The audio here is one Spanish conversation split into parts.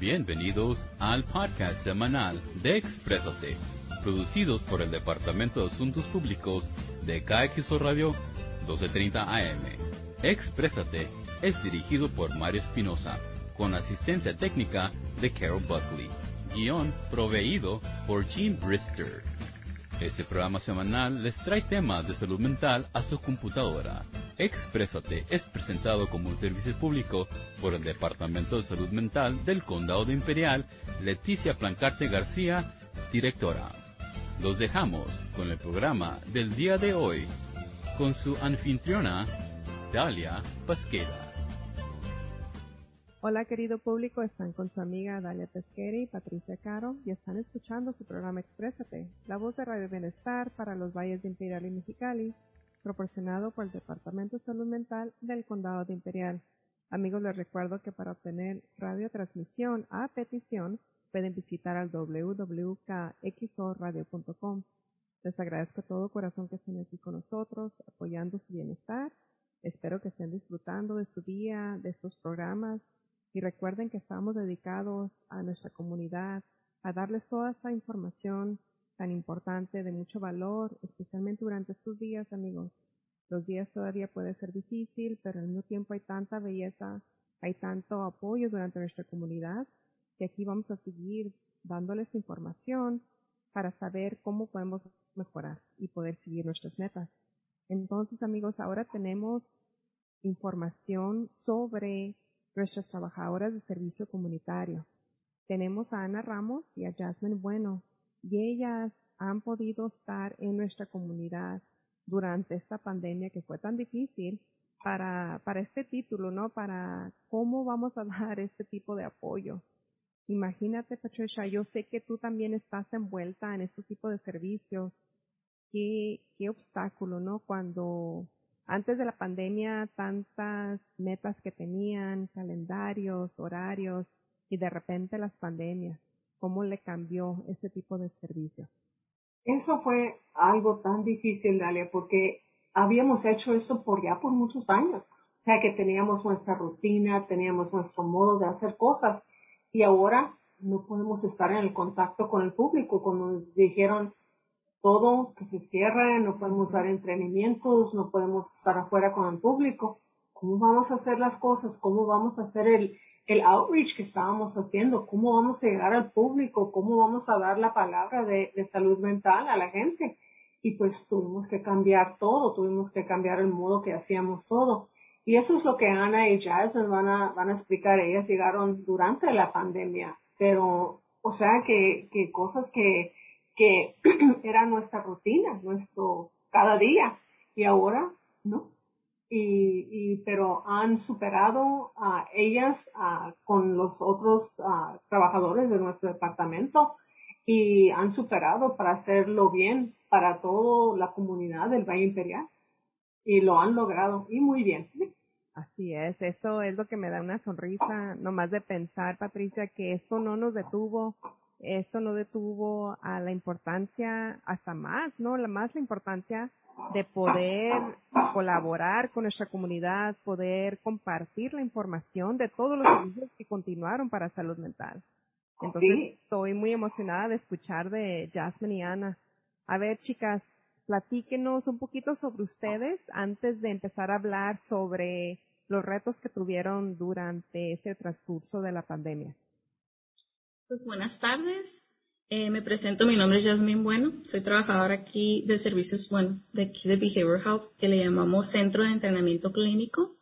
Bienvenidos al podcast semanal de Exprésate, producidos por el Departamento de Asuntos Públicos de KXO Radio 1230 AM. Exprésate es dirigido por Mario Espinosa, con asistencia técnica de Carol Buckley. Guión proveído por Gene Brister. Este programa semanal les trae temas de salud mental a su computadora. Exprésate es presentado como un servicio público por el Departamento de Salud Mental del Condado de Imperial, Leticia Plancarte García, directora. Los dejamos con el programa del día de hoy, con su anfitriona, Dalia Pesquera. Hola querido público, están con su amiga Dalia Pesquera y Patricia Caro y están escuchando su programa Exprésate, la voz de Radio Bienestar para los valles de Imperial y Mexicali, proporcionado por el Departamento de Salud Mental del Condado de Imperial. Amigos, les recuerdo que para obtener radiotransmisión a petición pueden visitar al www.kxoradio.com. Les agradezco de todo corazón que estén aquí con nosotros, apoyando su bienestar. Espero que estén disfrutando de su día, de estos programas. Y recuerden que estamos dedicados a nuestra comunidad, a darles toda esta información tan importante, de mucho valor, especialmente durante sus días, amigos. Los días todavía puede ser difícil, pero al mismo tiempo hay tanta belleza, hay tanto apoyo durante nuestra comunidad, que aquí vamos a seguir dándoles información para saber cómo podemos mejorar y poder seguir nuestras metas. Entonces, amigos, ahora tenemos información sobre nuestras trabajadoras de servicio comunitario. Tenemos a Ana Ramos y a Jasmine Bueno, y ellas han podido estar en nuestra comunidad durante esta pandemia que fue tan difícil para este título, ¿no? Para cómo vamos a dar este tipo de apoyo. Imagínate, Patricia, yo sé que tú también estás envuelta en este tipo de servicios. Qué obstáculo, ¿no? Cuando antes de la pandemia tantas metas que tenían, calendarios, horarios, y de repente las pandemias, ¿cómo le cambió ese tipo de servicio? Eso fue algo tan difícil, Dalia, porque habíamos hecho eso por muchos años. O sea que teníamos nuestra rutina, teníamos nuestro modo de hacer cosas, y ahora no podemos estar en el contacto con el público. Como nos dijeron, todo que se cierra, no podemos dar entrenamientos, no podemos estar afuera con el público. ¿Cómo vamos a hacer las cosas? ¿Cómo vamos a hacer el outreach que estábamos haciendo? ¿Cómo vamos a llegar al público? ¿Cómo vamos a dar la palabra de salud mental a la gente? Y pues tuvimos que cambiar todo, tuvimos que cambiar el modo que hacíamos todo. Y eso es lo que Ana y Jazz nos van a explicar. Ellas llegaron durante la pandemia, pero, o sea, que cosas que era nuestra rutina, nuestro cada día, y ahora no. Pero han superado a ellas con los otros trabajadores de nuestro departamento, y han superado para hacerlo bien para toda la comunidad del Valle Imperial, y lo han logrado, y muy bien. Así es, eso es lo que me da una sonrisa, nomás de pensar, Patricia, que esto no nos detuvo. Esto no detuvo a la importancia, hasta más, ¿no? La importancia de poder colaborar con nuestra comunidad, poder compartir la información de todos los servicios que continuaron para salud mental. Entonces, Sí. Estoy muy emocionada de escuchar de Jasmine y Ana. A ver, chicas, platíquenos un poquito sobre ustedes antes de empezar a hablar sobre los retos que tuvieron durante ese transcurso de la pandemia. Pues buenas tardes, me presento, mi nombre es Jasmine Bueno, soy trabajadora aquí de servicios, de aquí de Behavioral Health, que le llamamos Centro de Entrenamiento Clínico,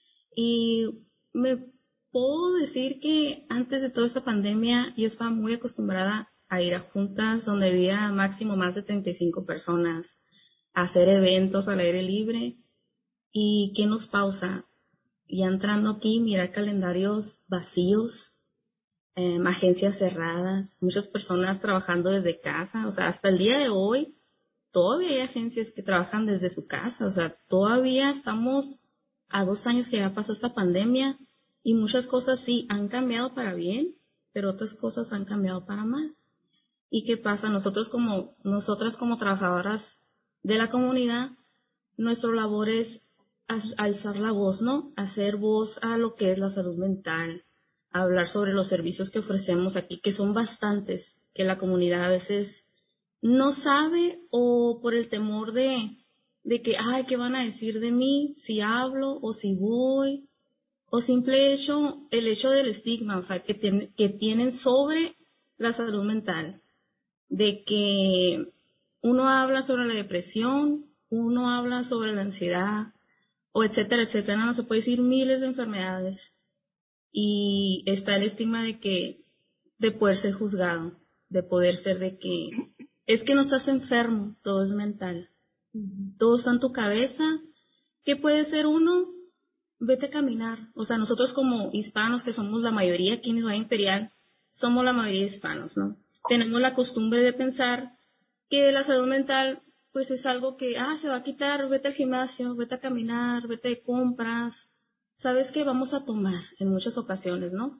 y me puedo decir que antes de toda esta pandemia yo estaba muy acostumbrada a ir a juntas donde había máximo más de 35 personas, a hacer eventos al aire libre. ¿Y qué nos pausa? Ya entrando aquí, mirar calendarios vacíos, agencias cerradas, muchas personas trabajando desde casa, o sea, hasta el día de hoy todavía hay agencias que trabajan desde su casa, o sea, todavía estamos a 2 años que ya pasó esta pandemia, y muchas cosas sí han cambiado para bien, pero otras cosas han cambiado para mal. ¿Y qué pasa? Nosotras como trabajadoras de la comunidad, nuestra labor es alzar la voz, ¿no? Hacer voz a lo que es la salud mental, hablar sobre los servicios que ofrecemos aquí, que son bastantes, que la comunidad a veces no sabe o por el temor de que, ay, ¿qué van a decir de mí si hablo o si voy? O el hecho del estigma, o sea, que tienen sobre la salud mental, de que uno habla sobre la depresión, uno habla sobre la ansiedad, o etcétera, etcétera, no se puede decir miles de enfermedades. Y está el estigma de poder ser juzgado, de poder ser de que es que no estás enfermo, todo es mental. Todo está en tu cabeza. ¿Qué puede ser uno? Vete a caminar. O sea, nosotros como hispanos, que somos la mayoría aquí en Ciudad Imperial, somos la mayoría de hispanos, ¿no? Tenemos la costumbre de pensar que la salud mental, pues es algo que, se va a quitar, vete al gimnasio, vete a caminar, vete de compras. ¿Sabes qué? Vamos a tomar en muchas ocasiones, ¿no?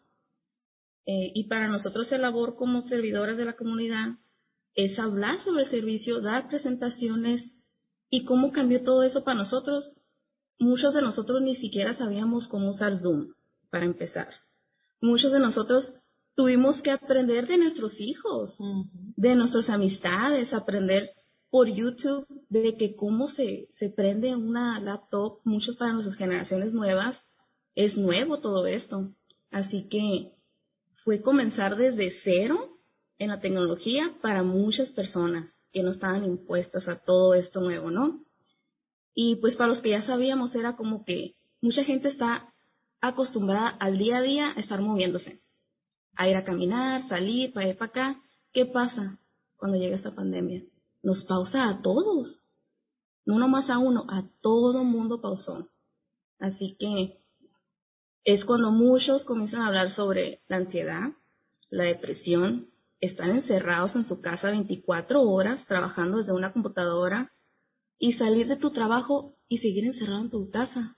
Y para nosotros el labor como servidoras de la comunidad es hablar sobre el servicio, dar presentaciones y cómo cambió todo eso para nosotros. Muchos de nosotros ni siquiera sabíamos cómo usar Zoom, para empezar. Muchos de nosotros tuvimos que aprender de nuestros hijos, de nuestras amistades, aprender por YouTube de que cómo se prende una laptop. Muchos para nuestras generaciones nuevas es nuevo todo esto. Así que fue comenzar desde cero en la tecnología para muchas personas que no estaban impuestas a todo esto nuevo, ¿no? Y pues para los que ya sabíamos era como que mucha gente está acostumbrada al día a día a estar moviéndose, a ir a caminar, salir, para ir para acá. ¿Qué pasa cuando llega esta pandemia? Nos pausa a todos, no nomás a uno, a todo mundo pausó. Así que es cuando muchos comienzan a hablar sobre la ansiedad, la depresión, están encerrados en su casa 24 horas trabajando desde una computadora y salir de tu trabajo y seguir encerrado en tu casa.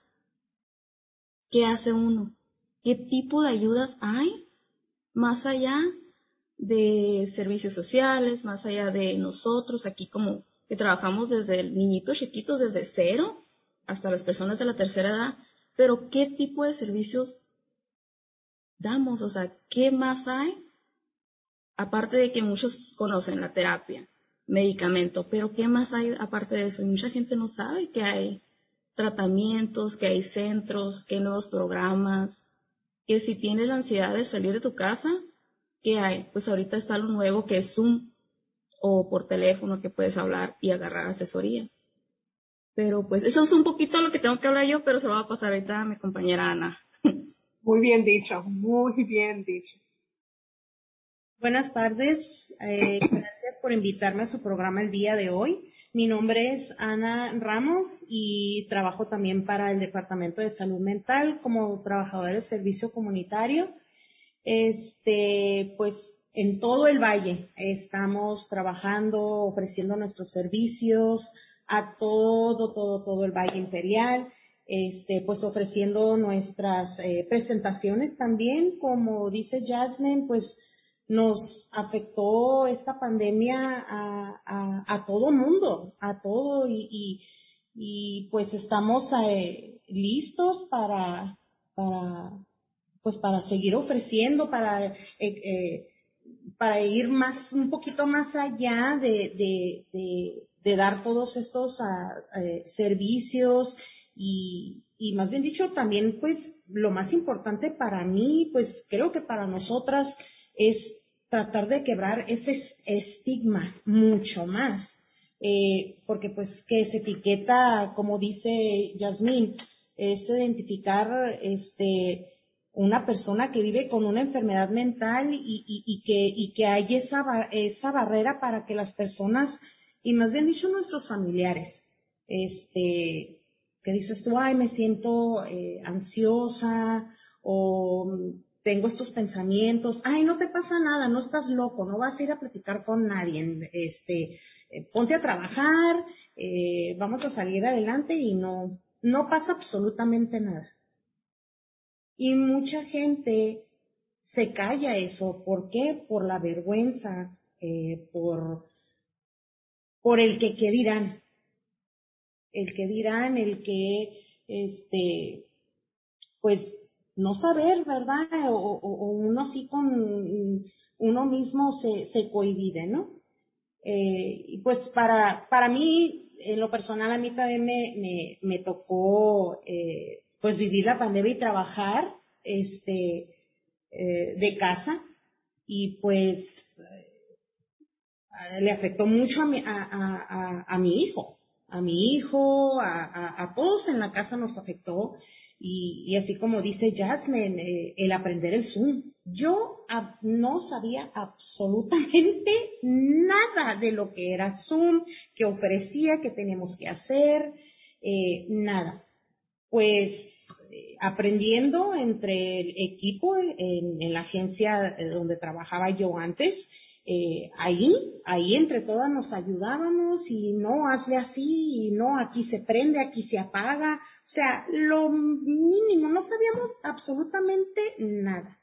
¿Qué hace uno? ¿Qué tipo de ayudas hay más allá de servicios sociales, más allá de nosotros aquí como que trabajamos desde niñitos chiquitos, desde cero hasta las personas de la tercera edad? Pero ¿qué tipo de servicios damos? O sea, ¿qué más hay? Aparte de que muchos conocen la terapia, medicamento, pero ¿qué más hay aparte de eso? Y mucha gente no sabe que hay tratamientos, que hay centros, que hay nuevos programas, que si tienes la ansiedad de salir de tu casa, ¿qué hay? Pues ahorita está lo nuevo que es Zoom o por teléfono que puedes hablar y agarrar asesoría. Pero pues eso es un poquito lo que tengo que hablar yo, pero se lo va a pasar ahorita a mi compañera Ana. Muy bien dicho, muy bien dicho. Buenas tardes, gracias por invitarme a su programa el día de hoy. Mi nombre es Ana Ramos y trabajo también para el Departamento de Salud Mental como trabajadora de servicio comunitario. Pues en todo el valle estamos trabajando, ofreciendo nuestros servicios a todo el Valle Imperial. Pues ofreciendo nuestras presentaciones también, como dice Jasmine, pues nos afectó esta pandemia a todo mundo, a todo, y pues estamos listos para seguir ofreciendo, para ir un poquito más allá de dar todos estos servicios y más bien dicho también pues lo más importante para mí, pues creo que para nosotras es tratar de quebrar ese estigma mucho más, porque pues que se etiqueta, como dice Yasmín, es identificar una persona que vive con una enfermedad mental y que hay esa barrera para que las personas, y más bien dicho nuestros familiares, que dices tú, ay, me siento ansiosa o tengo estos pensamientos, ay, no te pasa nada, no estás loco, no vas a ir a platicar con nadie, ponte a trabajar, vamos a salir adelante y no pasa absolutamente nada. Y mucha gente se calla eso. ¿Por qué? Por la vergüenza, por el que qué dirán. El que dirán, el que, pues, no saber, ¿verdad? O uno así con uno mismo se cohíbe, ¿no? Y pues para mí, en lo personal, a mí también me tocó pues vivir la pandemia y trabajar de casa, y pues le afectó mucho a mi hijo, a todos en la casa nos afectó, y así como dice Jasmine, el aprender el Zoom. Yo no sabía absolutamente nada de lo que era Zoom, que ofrecía, que teníamos que hacer, nada. Pues aprendiendo entre el equipo en la agencia donde trabajaba yo antes, ahí entre todas nos ayudábamos, y no, hazle así, y no, aquí se prende, aquí se apaga, o sea, lo mínimo, no sabíamos absolutamente nada.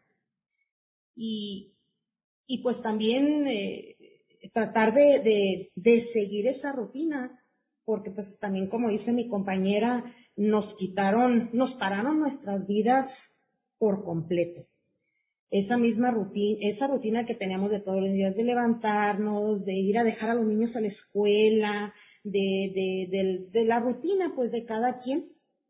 Y pues también tratar de seguir esa rutina, porque pues también, como dice mi compañera, nos pararon nuestras vidas por completo. Esa misma rutina, esa rutina que teníamos de todos los días, de levantarnos, de ir a dejar a los niños a la escuela, de la rutina pues de cada quien.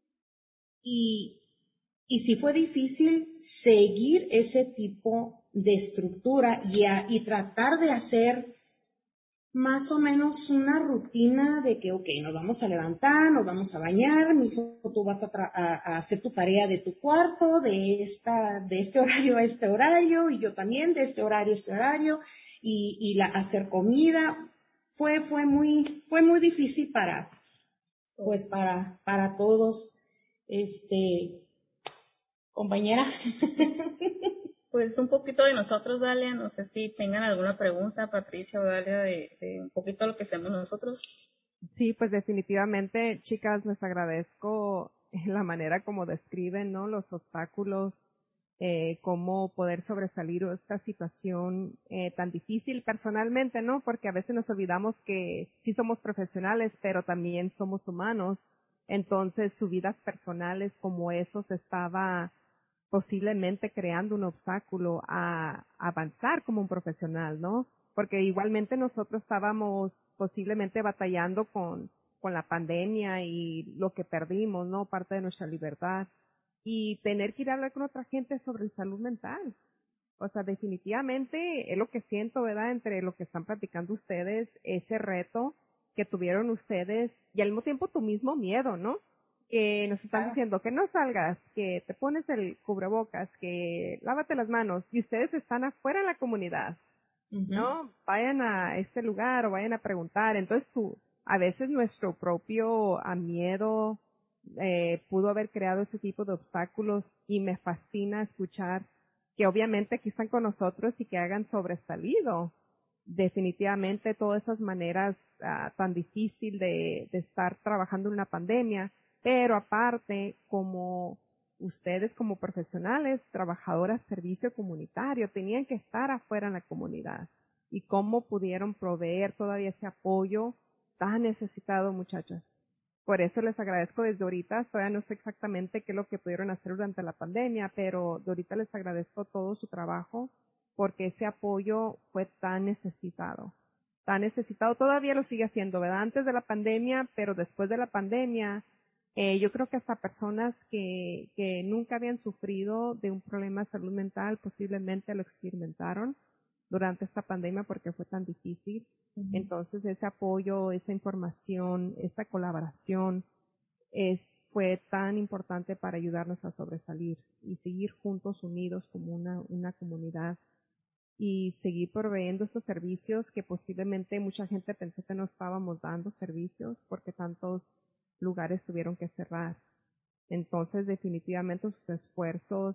Y sí fue difícil seguir ese tipo de estructura y tratar de hacer más o menos una rutina de que, ok, nos vamos a levantar, nos vamos a bañar, mijo, tú vas a hacer tu tarea de tu cuarto, de este horario a este horario, y yo también de este horario a este horario, hacer comida. Fue muy difícil para todos, compañera. Pues un poquito de nosotros, Dalia, no sé si tengan alguna pregunta, Patricia o Dalia, de un poquito lo que hacemos nosotros. Sí, pues definitivamente, chicas, les agradezco la manera como describen, ¿no? Los obstáculos, cómo poder sobresalir esta situación tan difícil personalmente, ¿no? Porque a veces nos olvidamos que sí somos profesionales, pero también somos humanos. Entonces, sus vidas personales como eso se estaba posiblemente creando un obstáculo a avanzar como un profesional, ¿no? Porque igualmente nosotros estábamos posiblemente batallando con la pandemia y lo que perdimos, ¿no? Parte de nuestra libertad. Y tener que ir a hablar con otra gente sobre salud mental. O sea, definitivamente es lo que siento, ¿verdad? Entre lo que están platicando ustedes, ese reto que tuvieron ustedes y al mismo tiempo tu mismo miedo, ¿no? Que nos están diciendo que no salgas, que te pones el cubrebocas, que lávate las manos y ustedes están afuera en la comunidad, ¿no? Vayan a este lugar o vayan a preguntar. Entonces a veces nuestro propio miedo pudo haber creado ese tipo de obstáculos y me fascina escuchar que obviamente aquí están con nosotros y que hagan sobresalido definitivamente todas esas maneras tan difícil de estar trabajando en una pandemia, pero aparte como ustedes como profesionales, trabajadoras servicio comunitario, tenían que estar afuera en la comunidad y cómo pudieron proveer todavía ese apoyo tan necesitado, muchachas. Por eso les agradezco desde ahorita. Todavía no sé exactamente qué es lo que pudieron hacer durante la pandemia, pero de ahorita les agradezco todo su trabajo porque ese apoyo fue tan necesitado. Tan necesitado. Todavía lo sigue haciendo, ¿verdad? Antes de la pandemia, pero después de la pandemia, yo creo que hasta personas que nunca habían sufrido de un problema de salud mental posiblemente lo experimentaron durante esta pandemia porque fue tan difícil. Entonces ese apoyo, esa información, esta colaboración fue tan importante para ayudarnos a sobresalir y seguir juntos, unidos como una comunidad y seguir proveyendo estos servicios que posiblemente mucha gente pensó que no estábamos dando servicios porque tantos lugares tuvieron que cerrar. Entonces definitivamente sus esfuerzos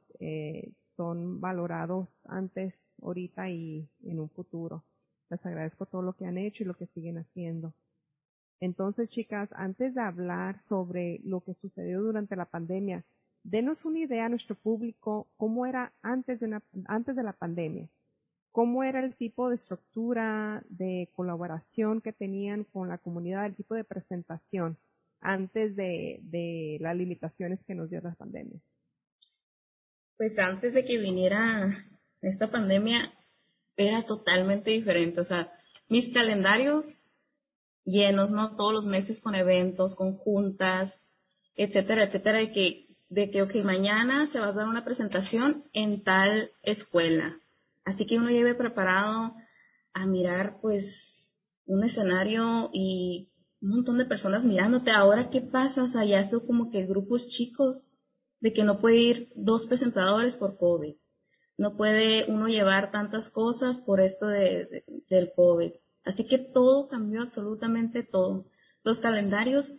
son valorados antes, ahorita y en un futuro. Les agradezco todo lo que han hecho y lo que siguen haciendo. Entonces, chicas, antes de hablar sobre lo que sucedió durante la pandemia, denos una idea a nuestro público cómo era antes de la pandemia. ¿Cómo era el tipo de estructura de colaboración que tenían con la comunidad, el tipo de presentación antes de las limitaciones que nos dio la pandemia? Pues antes de que viniera esta pandemia era totalmente diferente. O sea, mis calendarios llenos, ¿no? Todos los meses con eventos, con juntas, etcétera, etcétera, de que, ok, mañana se va a dar una presentación en tal escuela. Así que uno lleve preparado a mirar, pues, un escenario y un montón de personas mirándote. Ahora, ¿qué pasa? O sea, ya son como que grupos chicos, de que no puede ir 2 presentadores por COVID. No puede uno llevar tantas cosas por esto del COVID. Así que todo cambió, absolutamente todo. Los calendarios,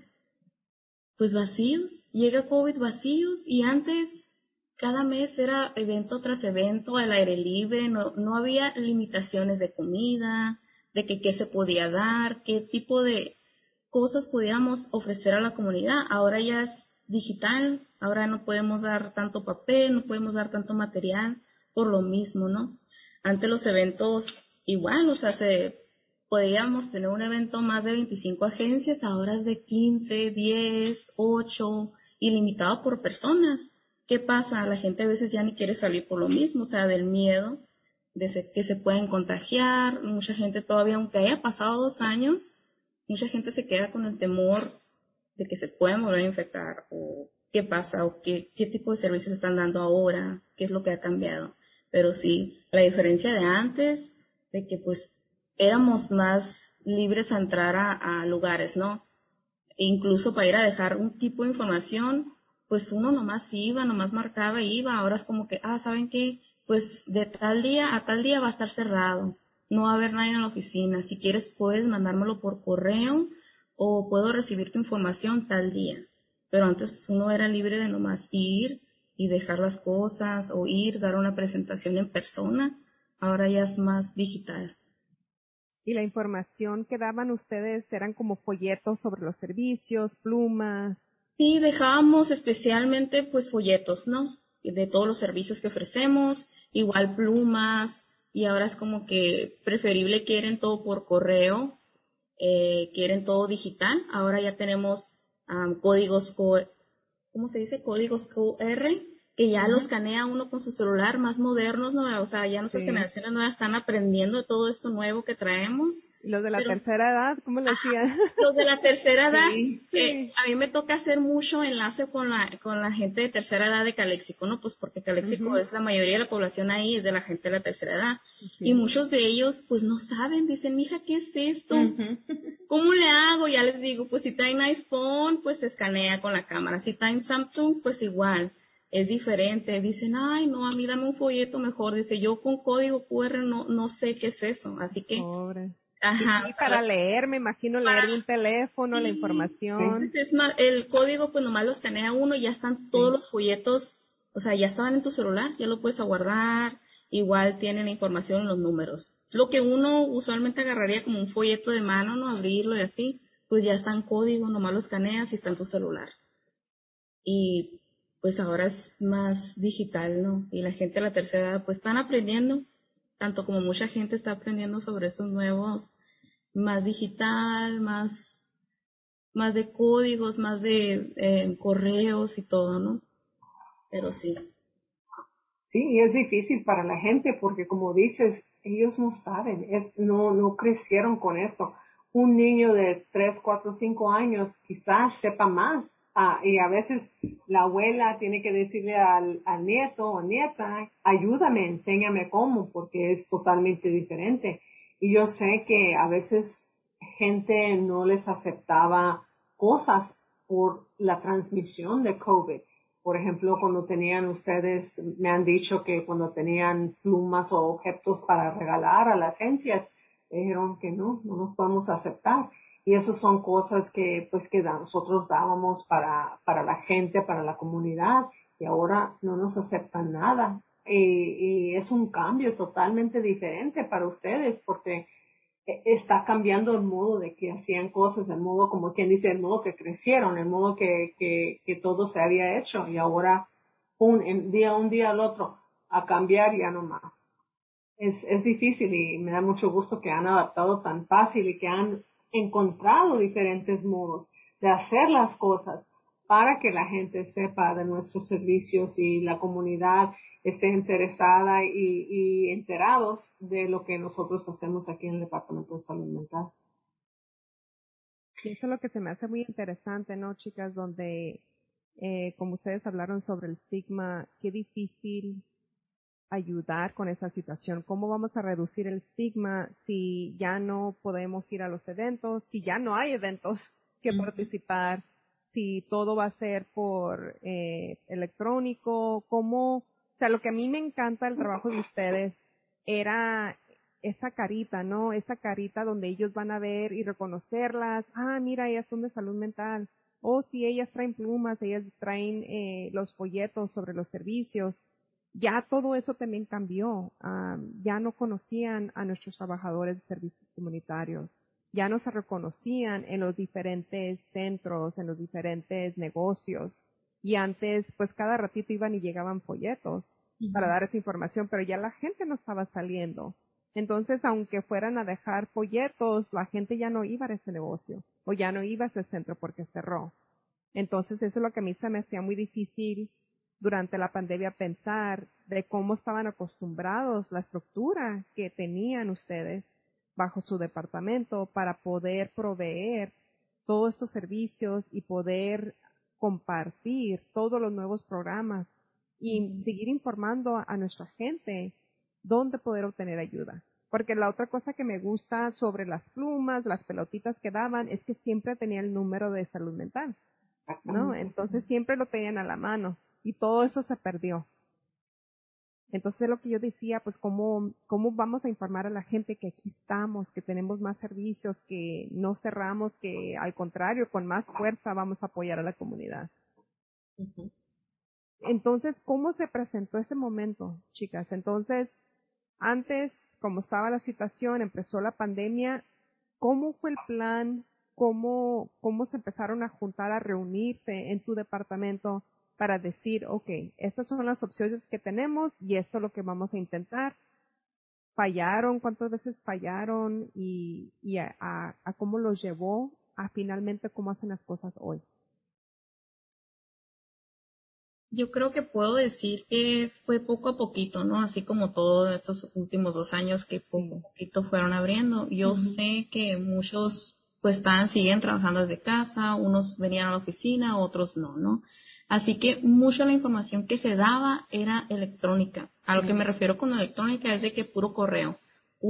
pues vacíos, llega COVID vacíos, y antes cada mes era evento tras evento al aire libre, no había limitaciones de comida, de que qué se podía dar, qué tipo de cosas podíamos ofrecer a la comunidad. Ahora ya es digital, ahora no podemos dar tanto papel, no podemos dar tanto material por lo mismo, ¿no? Antes los eventos igual, o sea, podíamos tener un evento más de 25 agencias, ahora es de 15, 10, 8, ilimitado por personas. ¿Qué pasa? La gente a veces ya ni quiere salir por lo mismo, o sea, del miedo de que se pueden contagiar. Mucha gente todavía, aunque haya pasado 2 años, mucha gente se queda con el temor de que se pueden volver a infectar, o qué pasa, o qué tipo de servicios están dando ahora, qué es lo que ha cambiado. Pero sí, la diferencia de antes, de que pues éramos más libres a entrar a lugares, ¿no? E incluso para ir a dejar un tipo de información, pues uno nomás iba, nomás marcaba y iba. Ahora es como que, ¿saben qué? Pues de tal día a tal día va a estar cerrado, no va a haber nadie en la oficina. Si quieres puedes mandármelo por correo o puedo recibir tu información tal día. Pero antes uno era libre de nomás ir y dejar las cosas, o dar una presentación en persona. Ahora ya es más digital. Y la información que daban ustedes eran como folletos sobre los servicios, plumas. Sí, dejábamos especialmente pues folletos, ¿no? De todos los servicios que ofrecemos, igual plumas, y ahora es como que preferible quieren todo por correo, quieren todo digital. Ahora ya tenemos códigos, ¿cómo se dice? Códigos QR, que ya los escanea uno con su celular, más modernos, ¿no? O sea, ya nuestras generaciones nuevas están aprendiendo de todo esto nuevo que traemos. ¿Y los de la tercera edad, cómo lo hacían? Los de la tercera edad, a mí me toca hacer mucho enlace con la gente de tercera edad de Calexico, ¿no? Pues porque Calexico es la mayoría de la población ahí, es de la gente de la tercera edad. Y muchos de ellos, pues no saben, dicen, mija, ¿qué es esto? ¿Cómo le hago? Ya les digo, pues si traen iPhone, pues se escanea con la cámara. Si traen Samsung, pues igual, es diferente. Dicen, ay, no, a mí dame un folleto mejor. Dice, yo con código QR no sé qué es eso. Así que... Pobre. Ajá, y para leer, me imagino leer de un teléfono, la información. Es más, el código pues nomás lo escanea uno y ya están todos los folletos, o sea, ya estaban en tu celular, ya lo puedes aguardar, igual tienen la información en los números. Lo que uno usualmente agarraría como un folleto de mano, ¿no? Abrirlo y así, pues ya está en código, nomás lo escaneas y está en tu celular. Y pues ahora es más digital, ¿no? Y la gente de la tercera edad pues están aprendiendo, tanto como mucha gente está aprendiendo sobre estos nuevos, más digital, más de códigos, más de correos y todo, ¿no? Pero sí. Sí, y es difícil para la gente porque como dices, ellos no saben, no crecieron con eso. Un niño de 3, 4, 5 años quizás sepa más. Y a veces la abuela tiene que decirle al nieto o nieta, ayúdame, enséñame cómo, porque es totalmente diferente. Y yo sé que a veces gente no les aceptaba cosas por la transmisión de COVID. Por ejemplo, cuando tenían ustedes, me han dicho que cuando tenían plumas o objetos para regalar a las agencias, dijeron que no nos podemos aceptar. Y eso son cosas que, pues, que nosotros dábamos para la gente, para la comunidad, y ahora no nos aceptan nada. Y es un cambio totalmente diferente para ustedes, porque está cambiando el modo de que hacían cosas, el modo, como quien dice, el modo que crecieron, el modo que todo se había un día al otro, a cambiar ya no más. Es difícil y me da mucho gusto que han adaptado tan fácil y que han encontrado diferentes modos de hacer las cosas para que la gente sepa de nuestros servicios y la comunidad esté interesada y enterados de lo que nosotros hacemos aquí en el Departamento de Salud Mental. Y eso es lo que se me hace muy interesante, ¿no, chicas? Donde, como ustedes hablaron sobre el estigma, qué difícil ayudar con esa situación. ¿Cómo vamos a reducir el estigma si ya no podemos ir a los eventos, si ya no hay eventos que participar, si todo va a ser por electrónico? ¿Cómo? O sea, lo que a mí me encanta del trabajo de ustedes era esa carita, ¿no? Esa carita donde ellos van a ver y reconocerlas. Ah, mira, ellas son de salud mental. O si ellas traen plumas, ellas traen los folletos sobre los servicios. Ya todo eso también cambió. Ya no conocían a nuestros trabajadores de servicios comunitarios. Ya no se reconocían en los diferentes centros, en los diferentes negocios. Y antes, pues cada ratito iban y llegaban folletos para dar esa información, pero ya la gente no estaba saliendo. Entonces, aunque fueran a dejar folletos, la gente ya no iba a ese negocio o ya no iba a ese centro porque cerró. Entonces, eso es lo que a mí se me hacía muy difícil durante la pandemia, pensar de cómo estaban acostumbrados, la estructura que tenían ustedes bajo su departamento para poder proveer todos estos servicios y poder compartir todos los nuevos programas y seguir informando a nuestra gente dónde poder obtener ayuda. Porque la otra cosa que me gusta sobre las plumas, las pelotitas que daban, es que siempre tenía el número de salud mental, ¿no? Entonces siempre lo tenían a la mano y todo eso se perdió. Entonces lo que yo decía, pues cómo vamos a informar a la gente que aquí estamos, que tenemos más servicios, que no cerramos, que al contrario, con más fuerza vamos a apoyar a la comunidad. Entonces, ¿cómo se presentó ese momento, chicas? Entonces, antes, como estaba la situación, empezó la pandemia, ¿cómo fue el plan? ¿Cómo se empezaron a juntar, a reunirse en tu departamento para decir, okay, estas son las opciones que tenemos y esto es lo que vamos a intentar? ¿Fallaron? ¿Cuántas veces fallaron? Y a cómo los llevó a finalmente cómo hacen las cosas hoy. Yo creo que puedo decir que fue poco a poquito, ¿no? Así como todos estos últimos 2 años que poco a poquito fueron abriendo. Yo sé que muchos pues siguen trabajando desde casa, unos venían a la oficina, otros no. Así que mucha la información que se daba era electrónica. A lo que me refiero con electrónica es de que puro correo,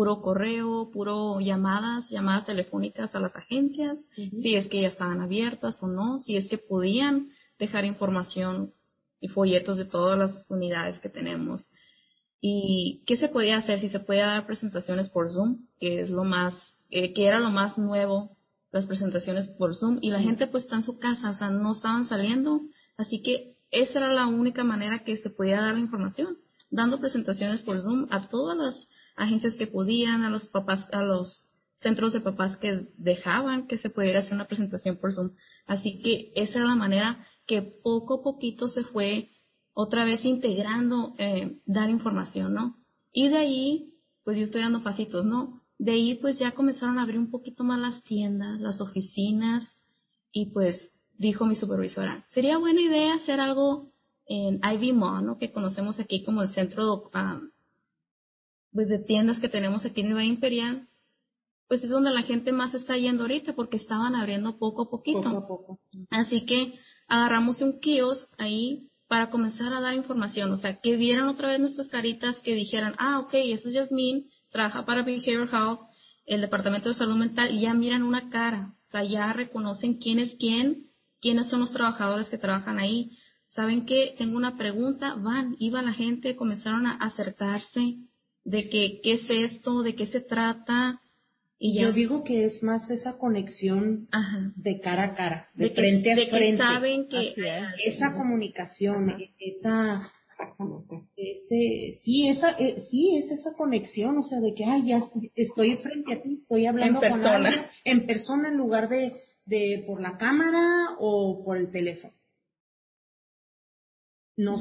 puro llamadas telefónicas a las agencias, si es que ya estaban abiertas o no, si es que podían dejar información y folletos de todas las unidades que tenemos. ¿Y qué se podía hacer? Si se podía dar presentaciones por Zoom, que es lo más, que era lo más nuevo, las presentaciones por Zoom, y la gente pues está en su casa, o sea, no estaban saliendo, así que esa era la única manera que se podía dar la información, dando presentaciones por Zoom a todas las agencias que podían, a los papás, a los centros de papás que dejaban que se pudiera hacer una presentación por Zoom. Así que esa era la manera que poco a poquito se fue otra vez integrando, dar información, ¿no? Y de ahí, pues yo estoy dando pasitos, ¿no? De ahí pues ya comenzaron a abrir un poquito más las tiendas, las oficinas, y pues dijo mi supervisora, sería buena idea hacer algo en Ivy Mall, ¿no? Que conocemos aquí como el centro pues de tiendas que tenemos aquí en Nueva Imperial, pues es donde la gente más está yendo ahorita porque estaban abriendo poco a poquito. Poco a poco. Así que agarramos un kiosk ahí para comenzar a dar información, o sea, que vieran otra vez nuestras caritas, que dijeran, ok, esa es Yasmín, trabaja para Behavioral Health, el Departamento de Salud Mental, y ya miran una cara, o sea, ya reconocen quién es quién, quiénes son los trabajadores que trabajan ahí. ¿Saben qué? Tengo una pregunta, iba la gente, comenzaron a acercarse de que, ¿qué es esto? ¿De qué se trata? Y yo digo que es más esa conexión de cara a cara, de frente a frente. Que saben que esa comunicación, esa es esa conexión, o sea, de que ya estoy frente a ti, estoy hablando con alguien en persona en lugar de por la cámara o por el teléfono. No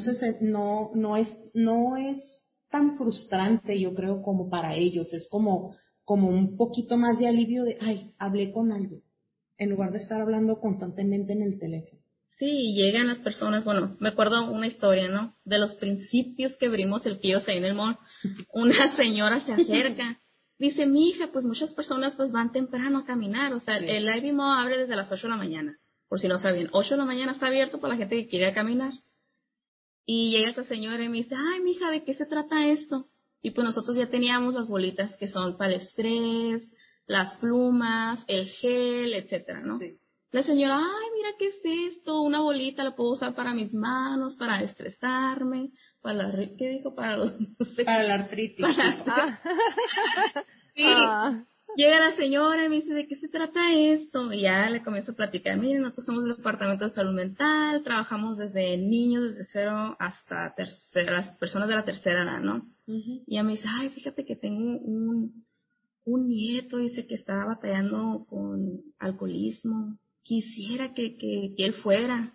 es tan frustrante, yo creo, como para ellos, es como un poquito más de alivio de, hablé con alguien, en lugar de estar hablando constantemente en el teléfono. Sí, llegan las personas, bueno, me acuerdo una historia, ¿no? De los principios que abrimos el kiosco ahí en el mall. Una señora se acerca, dice, mi hija, pues muchas personas pues van temprano a caminar, o sea, el Ivy Mall abre desde las 8 de la mañana, por si no sabían, 8 de la mañana está abierto para la gente que quiere caminar. Y llega esta señora y me dice, ay, mija, ¿de qué se trata esto? Y pues nosotros ya teníamos las bolitas que son para el estrés, las plumas, el gel, etcétera, ¿no? Sí. La señora, ay, mira, ¿qué es esto? Una bolita la puedo usar para mis manos, para estresarme, para la... ¿Qué dijo? Para los... No sé, para la artritis. Sí. Llega la señora y me dice, ¿de qué se trata esto? Y ya le comienzo a platicar, miren, nosotros somos del Departamento de Salud Mental, trabajamos desde niños, desde 0 hasta las personas de la tercera edad, ¿no? Uh-huh. Y ella me dice, ay, fíjate que tengo un nieto, dice que está batallando con alcoholismo, quisiera que él fuera.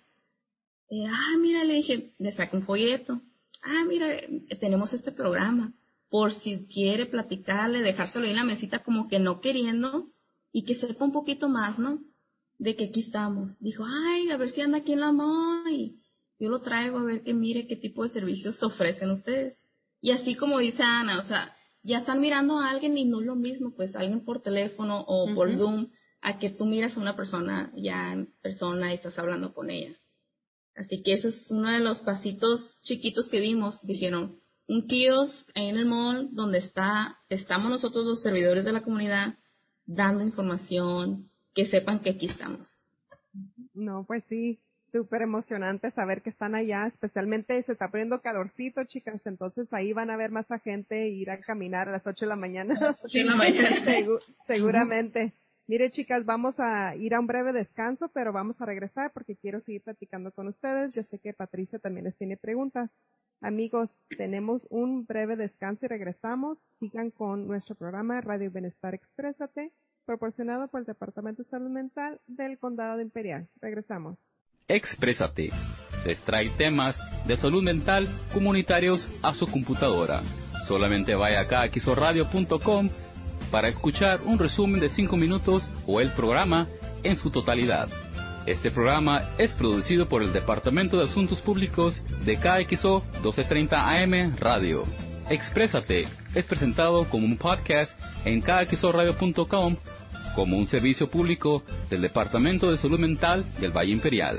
Mira, le dije, le saqué un folleto, mira, tenemos este programa, por si quiere platicarle, dejárselo ahí en la mesita como que no queriendo, y que sepa un poquito más, ¿no? De que aquí estamos. Dijo, ay, a ver si anda aquí en la mall, y yo lo traigo a ver que mire qué tipo de servicios ofrecen ustedes. Y así como dice Ana, o sea, ya están mirando a alguien y no es lo mismo, pues alguien por teléfono o por Zoom, a que tú miras a una persona ya en persona y estás hablando con ella. Así que ese es uno de los pasitos chiquitos que dimos. Dijeron, un kiosk ahí en el mall donde estamos nosotros los servidores de la comunidad dando información, que sepan que aquí estamos. No, pues sí, súper emocionante saber que están allá, especialmente se está poniendo calorcito, chicas, entonces ahí van a ver más a gente ir a caminar a las 8 de la mañana. 8 de la mañana. Seguramente. Mire, chicas, vamos a ir a un breve descanso, pero vamos a regresar porque quiero seguir platicando con ustedes. Yo sé que Patricia también les tiene preguntas. Amigos, tenemos un breve descanso y regresamos. Sigan con nuestro programa Radio Bienestar Exprésate, proporcionado por el Departamento de Salud Mental del Condado de Imperial. Regresamos. Exprésate. Les trae temas de salud mental comunitarios a su computadora. Solamente vaya acá a KXORadio.com para escuchar un resumen de 5 minutos o el programa en su totalidad. Este programa es producido por el Departamento de Asuntos Públicos de KXO 1230 AM Radio. Exprésate es presentado como un podcast en KXORadio.com como un servicio público del Departamento de Salud Mental del Valle Imperial.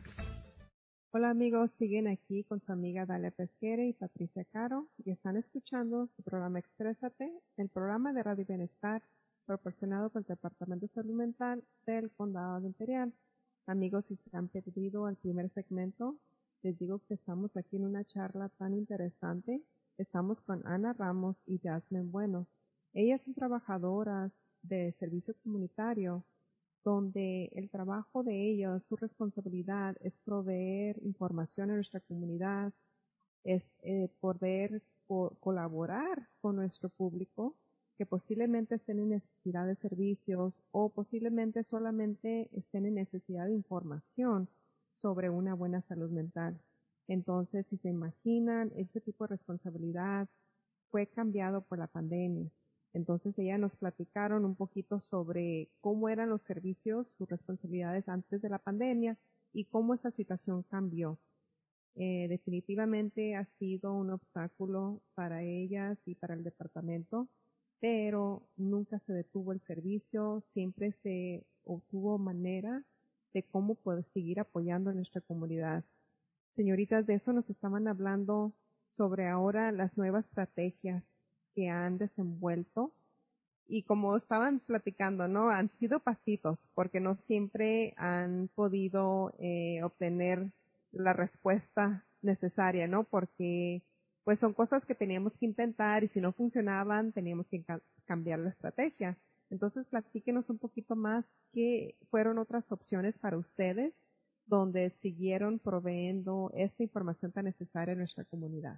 Hola amigos, siguen aquí con su amiga Dalia Pesquera y Patricia Caro y están escuchando su programa Exprésate, el programa de Radio Bienestar proporcionado por el Departamento de Salud Mental del Condado de Imperial. Amigos, si se han perdido el primer segmento, les digo que estamos aquí en una charla tan interesante. Estamos con Ana Ramos y Jasmine Bueno. Ellas son trabajadoras de servicio comunitario, donde el trabajo de ellos, su responsabilidad es proveer información a nuestra comunidad, es poder colaborar con nuestro público que posiblemente estén en necesidad de servicios o posiblemente solamente estén en necesidad de información sobre una buena salud mental. Entonces, si se imaginan, ese tipo de responsabilidad fue cambiado por la pandemia. Entonces ellas nos platicaron un poquito sobre cómo eran los servicios, sus responsabilidades antes de la pandemia y cómo esa situación cambió. Definitivamente ha sido un obstáculo para ellas y para el departamento, pero nunca se detuvo el servicio, siempre se obtuvo manera de cómo poder seguir apoyando a nuestra comunidad. Señoritas, de eso nos estaban hablando sobre ahora las nuevas estrategias que han desenvuelto y como estaban platicando, ¿no? Han sido pasitos porque no siempre han podido obtener la respuesta necesaria, ¿no? Porque pues son cosas que teníamos que intentar y si no funcionaban teníamos que cambiar la estrategia. Entonces platíquenos un poquito más qué fueron otras opciones para ustedes donde siguieron proveyendo esta información tan necesaria a nuestra comunidad.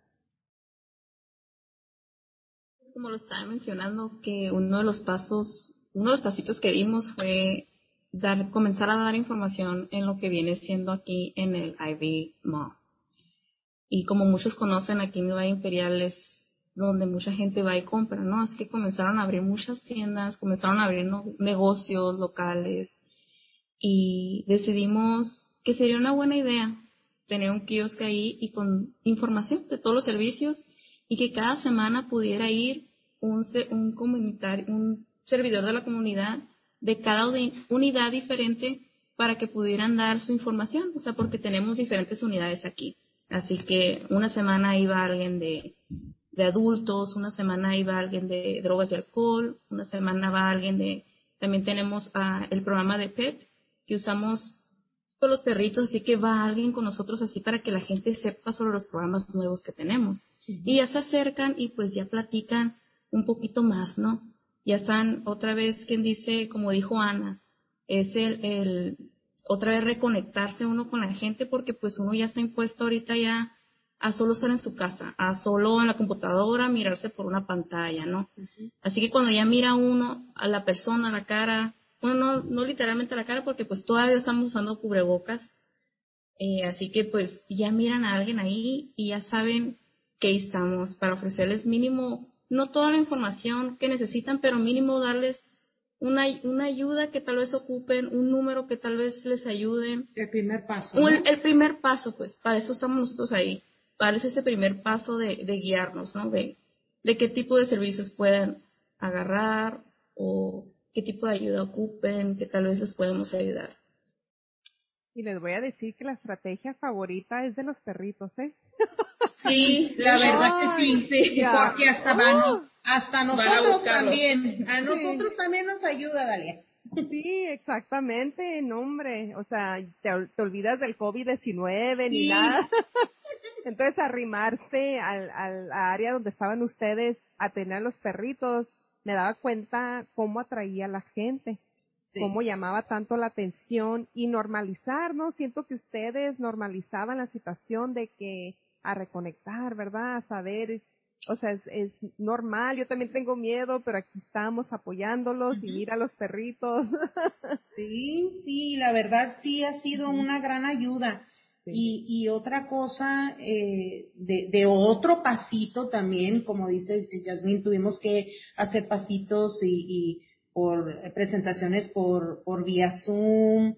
Como lo estaba mencionando, que uno de los pasitos que dimos fue comenzar a dar información en lo que viene siendo aquí en el Ivy Mall. Y como muchos conocen, aquí en el Valle Imperial es donde mucha gente va y compra, ¿no? Es que comenzaron a abrir muchas tiendas, comenzaron a abrir negocios locales y decidimos que sería una buena idea tener un kiosco ahí y con información de todos los servicios y que cada semana pudiera ir un comunitario, un servidor de la comunidad de cada unidad diferente para que pudieran dar su información, o sea, porque tenemos diferentes unidades aquí. Así que una semana iba alguien de adultos, una semana iba alguien de drogas y alcohol, una semana va alguien también tenemos el programa de PET, que usamos por los perritos, así que va alguien con nosotros así para que la gente sepa sobre los programas nuevos que tenemos. Uh-huh. Y ya se acercan y pues ya platican un poquito más, ¿no? Ya están otra vez, quien dice, como dijo Ana, es otra vez reconectarse uno con la gente, porque pues uno ya está impuesto ahorita ya a solo estar en su casa, a solo en la computadora, mirarse por una pantalla, ¿no? Uh-huh. Así que cuando ya mira uno a la persona, a la cara, bueno, no literalmente a la cara, porque pues todavía estamos usando cubrebocas, así que pues ya miran a alguien ahí y ya saben que ahí estamos para ofrecerles mínimo, no toda la información que necesitan, pero mínimo darles una ayuda que tal vez ocupen, un número que tal vez les ayude. El primer paso, ¿no? El primer paso, pues, para eso estamos nosotros ahí, para ese primer paso de guiarnos, ¿no? De qué tipo de servicios pueden agarrar o qué tipo de ayuda ocupen, que tal vez les podemos ayudar. Y les voy a decir que la estrategia favorita es de los perritos, ¿eh? Sí, la verdad que sí. Porque hasta nosotros también. A nosotros también nos ayuda, Dalia. Sí, exactamente, no, hombre. O sea, te olvidas del COVID-19 ni nada. Entonces, arrimarse al área donde estaban ustedes a tener los perritos, me daba cuenta cómo atraía a la gente. Sí. Cómo llamaba tanto la atención y normalizar, ¿no? Siento que ustedes normalizaban la situación de que a reconectar, ¿verdad? A saber, o sea, es normal, yo también tengo miedo, pero aquí estamos apoyándolos y mira a los perritos. Sí, la verdad sí ha sido una gran ayuda. Sí. Y otra cosa, de otro pasito también, como dice Yasmín, tuvimos que hacer pasitos y por presentaciones por vía Zoom,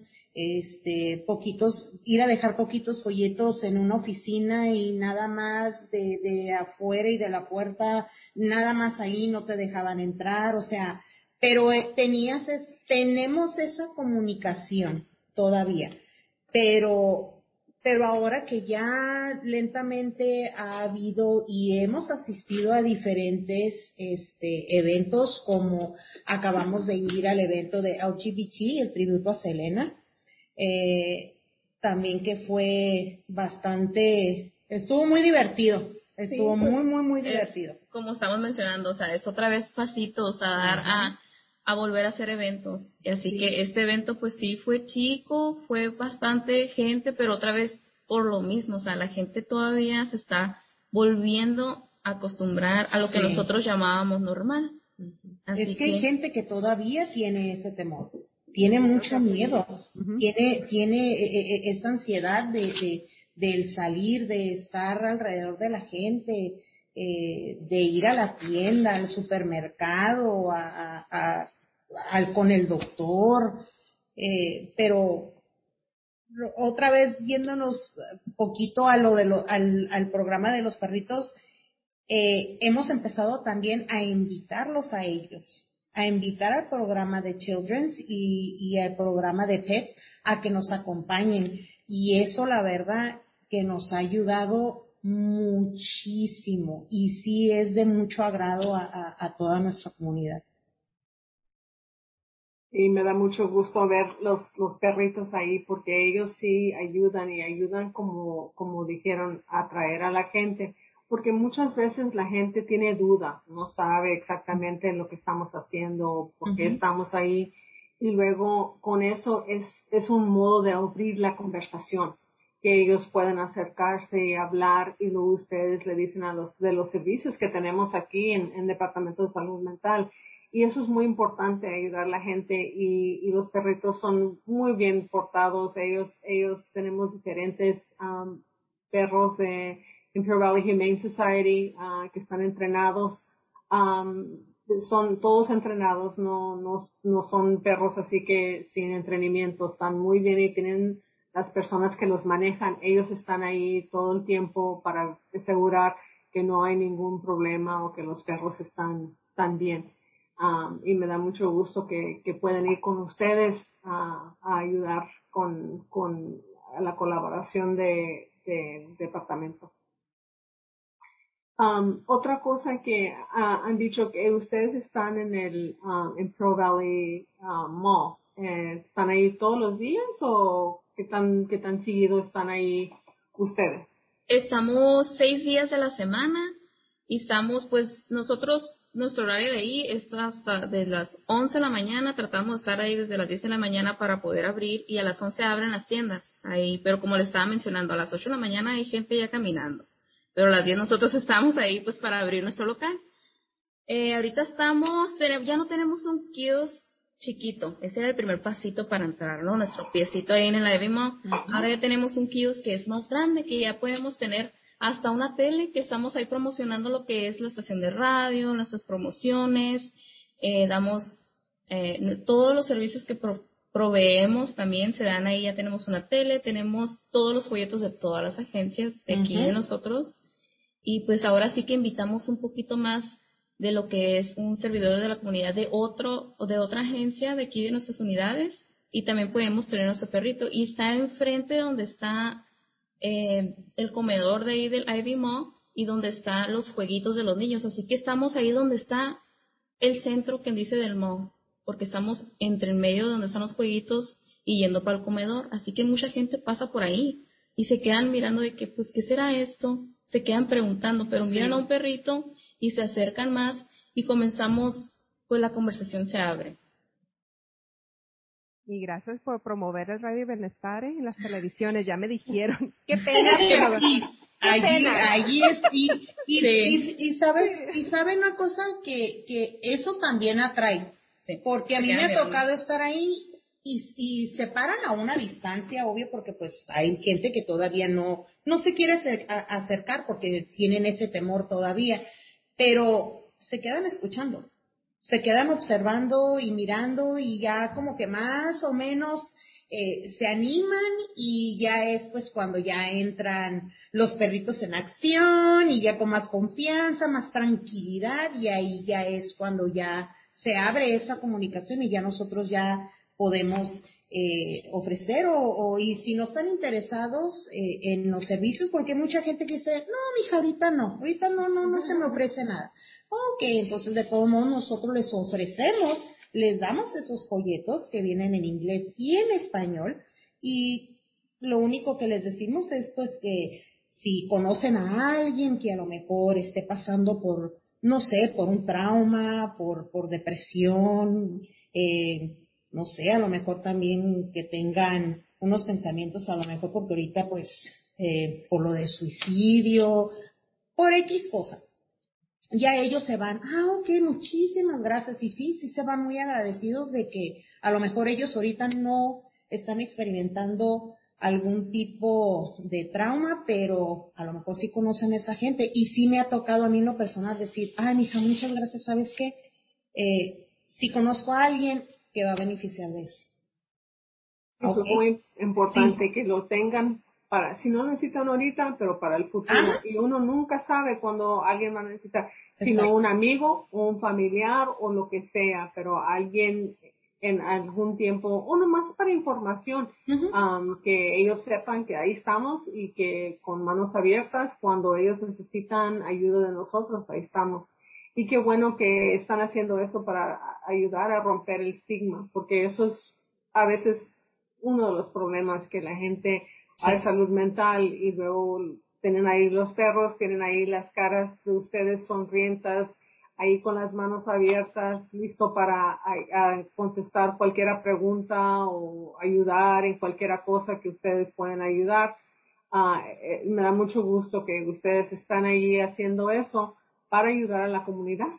ir a dejar poquitos folletos en una oficina y nada más de afuera y de la puerta, nada más ahí no te dejaban entrar, o sea, pero tenemos esa comunicación todavía, pero ahora que ya lentamente ha habido y hemos asistido a diferentes eventos, como acabamos de ir al evento de LGBT, el tributo a Selena, también que fue estuvo muy divertido, estuvo sí, muy divertido. Como estamos mencionando, o sea, es otra vez pasitos a dar a volver a hacer eventos. Y así sí. Que este evento pues sí fue chico, fue bastante gente, pero otra vez por lo mismo, o sea, la gente todavía se está volviendo a acostumbrar a lo que nosotros llamábamos normal. Así es que hay gente que todavía tiene ese temor, tiene mucho miedo, tiene esa ansiedad del salir, de estar alrededor de la gente, de ir a la tienda, al supermercado, con el doctor, pero otra vez yéndonos poquito a al programa de los perritos, hemos empezado también a invitarlos a ellos, a invitar al programa de Children's y al programa de Pets a que nos acompañen, y eso la verdad que nos ha ayudado muchísimo y sí es de mucho agrado a toda nuestra comunidad. Y me da mucho gusto ver los perritos ahí, porque ellos sí ayudan como dijeron, a atraer a la gente, porque muchas veces la gente tiene duda, no sabe exactamente lo que estamos haciendo, por qué estamos ahí, y luego con eso es un modo de abrir la conversación, que ellos pueden acercarse y hablar, y luego ustedes le dicen de los servicios que tenemos aquí en Departamento de Salud Mental. Y eso es muy importante, ayudar a la gente, y los perritos son muy bien portados. Ellos tenemos diferentes perros de Imperial Valley Humane Society que están entrenados. Son todos entrenados, no son perros así que sin entrenamiento, están muy bien y tienen las personas que los manejan, ellos están ahí todo el tiempo para asegurar que no hay ningún problema o que los perros están bien. Y me da mucho gusto que puedan ir con ustedes a ayudar con la colaboración del departamento. Otra cosa que han dicho que ustedes están en Pro Valley Mall. ¿Están ahí todos los días o qué tan seguido están ahí ustedes? Estamos 6 días de la semana y estamos, pues, nuestro horario de ahí está hasta de las 11 de la mañana, tratamos de estar ahí desde las 10 de la mañana para poder abrir, y a las 11 abren las tiendas ahí, pero como le estaba mencionando, a las 8 de la mañana hay gente ya caminando, pero a las 10 nosotros estamos ahí pues para abrir nuestro local. Ahorita ya no tenemos un kiosk chiquito, ese era el primer pasito para entrar, ¿no? Nuestro piecito ahí en el Ivy Mall. Ahora ya tenemos un kiosk que es más grande, que ya podemos tener hasta una tele, que estamos ahí promocionando lo que es la estación de radio, nuestras promociones, damos todos los servicios que proveemos también se dan ahí. Ya tenemos una tele, tenemos todos los folletos de todas las agencias de aquí de nosotros, y pues ahora sí que invitamos un poquito más de lo que es un servidor de la comunidad de otra agencia de aquí de nuestras unidades, y también podemos tener nuestro perrito, y está enfrente donde está el comedor de ahí del Ivy Mall y donde están los jueguitos de los niños, así que estamos ahí donde está el centro, que dice, del mall, porque estamos entre el medio donde están los jueguitos y yendo para el comedor, así que mucha gente pasa por ahí y se quedan mirando de que, pues, ¿qué será esto? Se quedan preguntando, pero miran a un perrito y se acercan más y comenzamos, pues la conversación se abre. Y gracias por promover el radio bienestar en las televisiones, ya me dijeron. Qué pena, pero sí, allí es, y sabe una cosa que eso también atrae, porque a mí me ha tocado estar ahí y se paran a una distancia, obvio, porque pues hay gente que todavía no se quiere acercar porque tienen ese temor todavía, pero se quedan escuchando. Se quedan observando y mirando, y ya como que más o menos se animan, y ya es pues cuando ya entran los perritos en acción y ya con más confianza, más tranquilidad, y ahí ya es cuando ya se abre esa comunicación y ya nosotros ya podemos ofrecer y si no están interesados en los servicios, porque hay mucha gente que dice, no, mija, ahorita no se me ofrece nada. Ok, entonces de todos modos nosotros les ofrecemos, les damos esos folletos que vienen en inglés y en español, y lo único que les decimos es pues que si conocen a alguien que a lo mejor esté pasando por, no sé, por un trauma, por depresión, no sé, a lo mejor también que tengan unos pensamientos, a lo mejor porque ahorita pues por lo de suicidio, por X cosa. Ya ellos se van, ok, muchísimas gracias, y sí se van muy agradecidos de que a lo mejor ellos ahorita no están experimentando algún tipo de trauma, pero a lo mejor sí conocen a esa gente, y sí me ha tocado a mí en lo personal decir, mija, muchas gracias, ¿sabes qué? Sí conozco a alguien que va a beneficiar de eso. Eso es muy importante, que lo tengan si no necesitan ahorita, pero para el futuro. Y uno nunca sabe cuando alguien va a necesitar, sino un amigo, o un familiar, o lo que sea, pero alguien en algún tiempo, o nomás para información, que ellos sepan que ahí estamos y que con manos abiertas, cuando ellos necesitan ayuda de nosotros, ahí estamos. Y qué bueno que están haciendo eso para ayudar a romper el estigma, porque eso es a veces uno de los problemas, que la gente hay salud mental y luego tienen ahí los perros, tienen ahí las caras de ustedes sonrientas, ahí con las manos abiertas, listo para contestar cualquier pregunta o ayudar en cualquier cosa que ustedes pueden ayudar. Me da mucho gusto que ustedes están ahí haciendo eso para ayudar a la comunidad.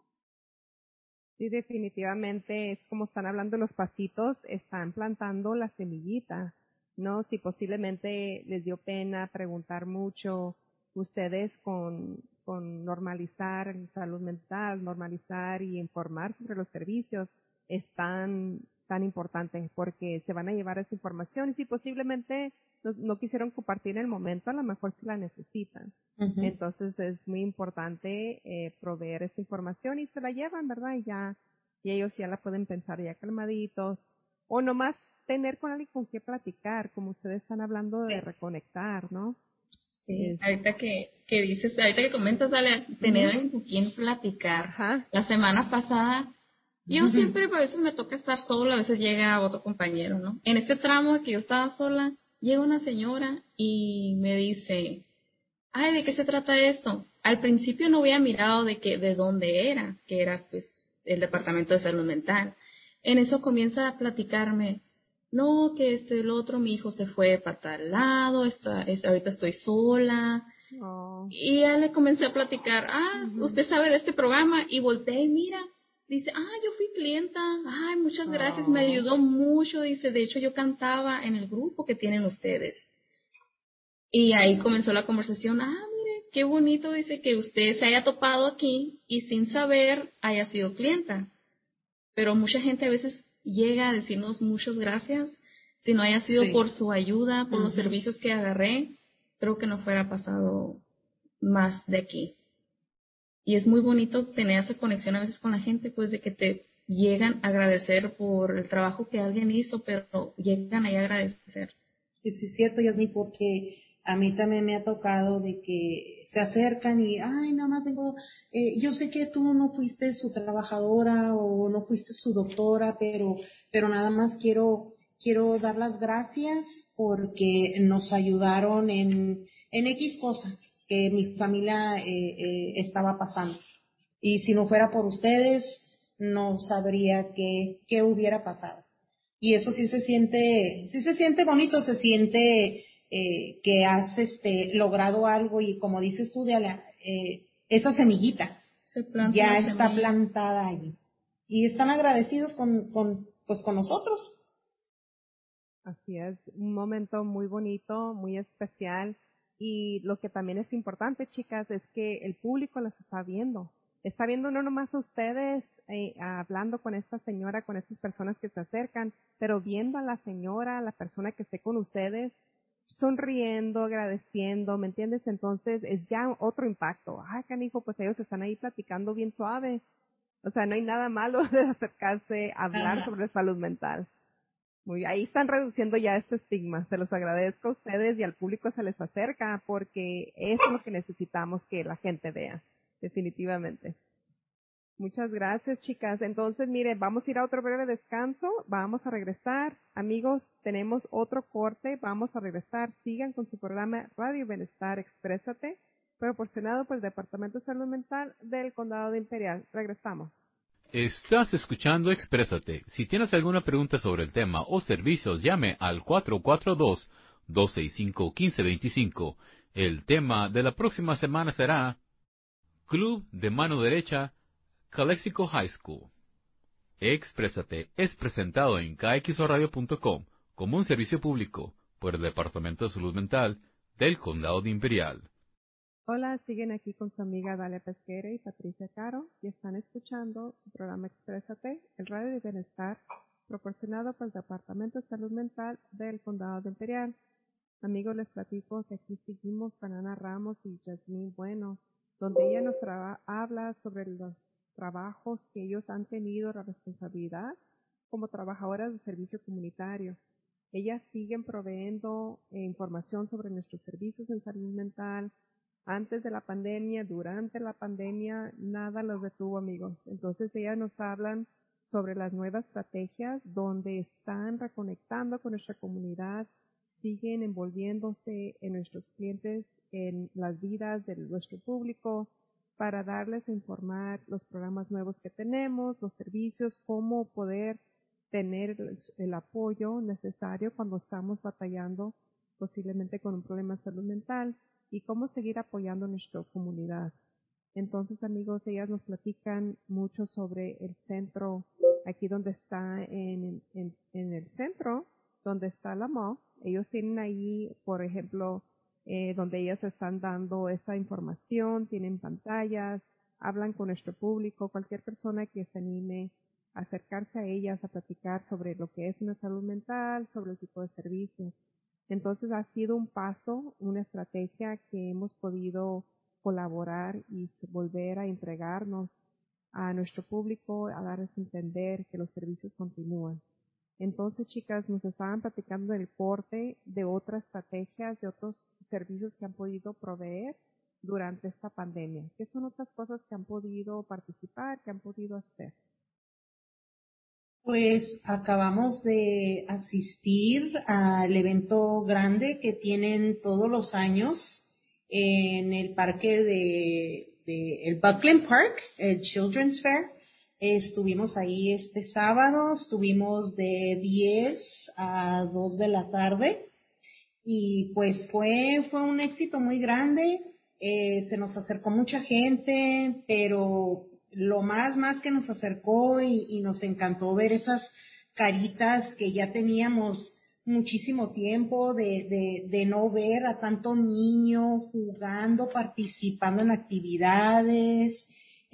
Sí, definitivamente es como están hablando los pasitos, están plantando la semillita, ¿no? Si posiblemente les dio pena preguntar mucho, ustedes con normalizar salud mental, normalizar y informar sobre los servicios, es tan importante, porque se van a llevar esa información y si posiblemente no quisieron compartir en el momento, a lo mejor sí la necesitan. Ujú. Entonces es muy importante proveer esta información y se la llevan, ¿verdad? Y ellos ya la pueden pensar ya calmaditos o nomás tener con alguien con qué platicar, como ustedes están hablando de reconectar, ¿no? Sí, ahorita que dices, ahorita que comentas, Ale, tener alguien con quien platicar. Ajá. La semana pasada, yo siempre, a veces me toca estar sola, a veces llega otro compañero, ¿no? En este tramo que yo estaba sola, llega una señora y me dice, ay, ¿de qué se trata esto? Al principio no había mirado de dónde era, que era pues el Departamento de Salud Mental. En eso comienza a platicarme, no, que esto y el otro, mi hijo se fue para tal lado, ahorita estoy sola. Oh. Y ya le comencé a platicar, usted sabe de este programa, y volteé y mira, dice, yo fui clienta, ay, muchas gracias, me ayudó mucho, dice, de hecho yo cantaba en el grupo que tienen ustedes. Y ahí comenzó la conversación, mire, qué bonito, dice, que usted se haya topado aquí y sin saber haya sido clienta. Pero mucha gente a veces llega a decirnos muchas gracias, si no haya sido por su ayuda, por los servicios que agarré, creo que no fuera pasado más de aquí. Y es muy bonito tener esa conexión a veces con la gente, pues de que te llegan a agradecer por el trabajo que alguien hizo, pero llegan ahí a agradecer. Sí, es cierto, Yasmin, porque a mí también me ha tocado de que se acercan y, ay, nada más vengo, yo sé que tú no fuiste su trabajadora o no fuiste su doctora, pero nada más quiero dar las gracias porque nos ayudaron en X cosa que mi familia estaba pasando. Y si no fuera por ustedes, no sabría qué hubiera pasado. Y eso sí se siente bonito, se siente que has logrado algo y como dices tú, esa semillita ya está plantada allí. Y están agradecidos con nosotros. Así es, un momento muy bonito, muy especial. Y lo que también es importante, chicas, es que el público las está viendo. Está viendo no nomás a ustedes hablando con esta señora, con estas personas que se acercan, pero viendo a la señora, a la persona que esté con ustedes, sonriendo, agradeciendo, ¿me entiendes? Entonces es ya otro impacto. Ay, canijo, pues ellos están ahí platicando bien suave. O sea, no hay nada malo de acercarse a hablar sobre salud mental. Ahí están reduciendo ya este estigma. Se los agradezco a ustedes y al público se les acerca porque eso es lo que necesitamos que la gente vea, definitivamente. Muchas gracias, chicas. Entonces, mire, vamos a ir a otro breve descanso. Vamos a regresar. Amigos, tenemos otro corte. Vamos a regresar. Sigan con su programa Radio Bienestar Exprésate, proporcionado por el Departamento de Salud Mental del Condado de Imperial. Regresamos. Estás escuchando Exprésate. Si tienes alguna pregunta sobre el tema o servicios, llame al 442-265-1525. El tema de la próxima semana será Club de Mano Derecha, Calexico High School. Exprésate es presentado en kxoradio.com como un servicio público por el Departamento de Salud Mental del Condado de Imperial. Hola, siguen aquí con su amiga Dalia Pesquera y Patricia Caro y están escuchando su programa Exprésate, el radio de bienestar, proporcionado por el Departamento de Salud Mental del Condado de Imperial. Amigos, les platico que aquí seguimos con Ana Ramos y Yasmin Bueno, donde ella nos habla sobre los trabajos que ellos han tenido la responsabilidad como trabajadoras de servicio comunitario. Ellas siguen proveyendo información sobre nuestros servicios en salud mental. Antes de la pandemia, durante la pandemia, nada los detuvo, amigos. Entonces ellas nos hablan sobre las nuevas estrategias donde están reconectando con nuestra comunidad, siguen envolviéndose en nuestros clientes, en las vidas de nuestro público, para darles a informar los programas nuevos que tenemos, los servicios, cómo poder tener el apoyo necesario cuando estamos batallando posiblemente con un problema de salud mental y cómo seguir apoyando a nuestra comunidad. Entonces, amigos, ellas nos platican mucho sobre el centro, aquí donde está en el centro, donde está la mall. Ellos tienen ahí, por ejemplo, donde ellas están dando esa información, tienen pantallas, hablan con nuestro público, cualquier persona que se anime acercarse a ellas a platicar sobre lo que es una salud mental, sobre el tipo de servicios. Entonces ha sido un paso, una estrategia que hemos podido colaborar y volver a entregarnos a nuestro público, a darles a entender que los servicios continúan. Entonces, chicas, nos estaban platicando en el corte de otras estrategias, de otros servicios que han podido proveer durante esta pandemia. ¿Qué son otras cosas que han podido participar, que han podido hacer? Pues acabamos de asistir al evento grande que tienen todos los años en el parque el Buckland Park, el Children's Fair. Estuvimos ahí este sábado, estuvimos de 10 a 2 de la tarde y pues fue un éxito muy grande. Se nos acercó mucha gente, pero lo más que nos acercó y nos encantó ver esas caritas que ya teníamos muchísimo tiempo de no ver a tanto niño jugando, participando en actividades,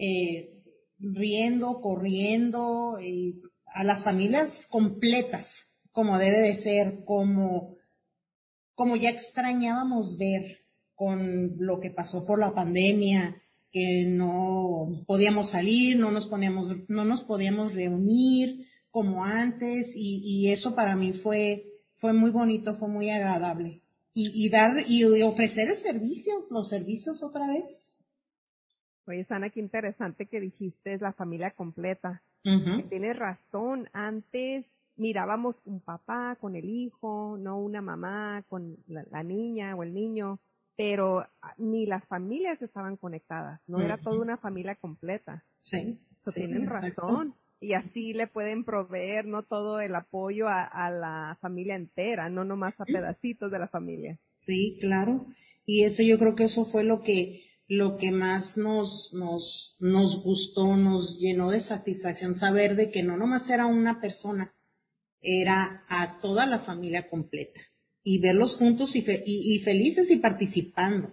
riendo, corriendo, a las familias completas, como debe de ser, como ya extrañábamos ver con lo que pasó por la pandemia, que no podíamos salir, no nos podíamos reunir como antes, y eso para mí fue muy bonito, fue muy agradable. Y ofrecer los servicios otra vez. Oye, Sana, qué interesante que dijiste la familia completa. Uh-huh. Tienes razón, antes mirábamos un papá con el hijo, no una mamá con la niña o el niño, pero ni las familias estaban conectadas, no era toda una familia completa. Sí. Tienen razón. Y así le pueden proveer no todo el apoyo a la familia entera, no nomás a pedacitos de la familia. Sí, claro. Y eso yo creo que eso fue lo que más nos gustó, nos llenó de satisfacción saber de que no nomás era una persona, era a toda la familia completa y verlos juntos y felices y participando.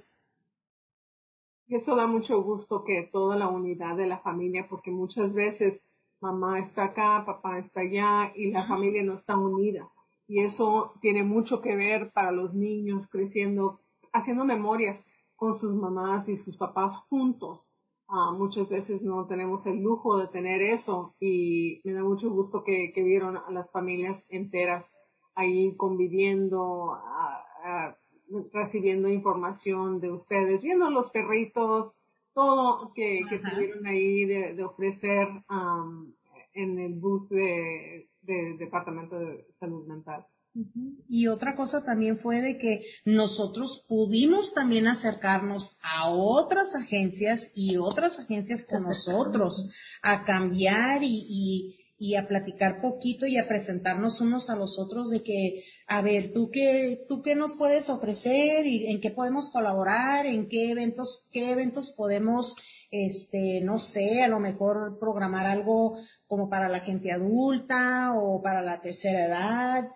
Y eso da mucho gusto, que toda la unidad de la familia, porque muchas veces mamá está acá, papá está allá y la familia no está unida. Y eso tiene mucho que ver para los niños creciendo, haciendo memorias con sus mamás y sus papás juntos. Muchas veces no tenemos el lujo de tener eso, y me da mucho gusto que vieron a las familias enteras ahí conviviendo, recibiendo información de ustedes, viendo los perritos, todo que tuvieron ahí de ofrecer en el booth de Departamento de Salud Mental. Y otra cosa también fue de que nosotros pudimos también acercarnos a otras agencias y otras agencias con nosotros a cambiar y a platicar poquito y a presentarnos unos a los otros de que, a ver, tú qué nos puedes ofrecer y en qué podemos colaborar, en qué eventos podemos, no sé, a lo mejor programar algo como para la gente adulta o para la tercera edad.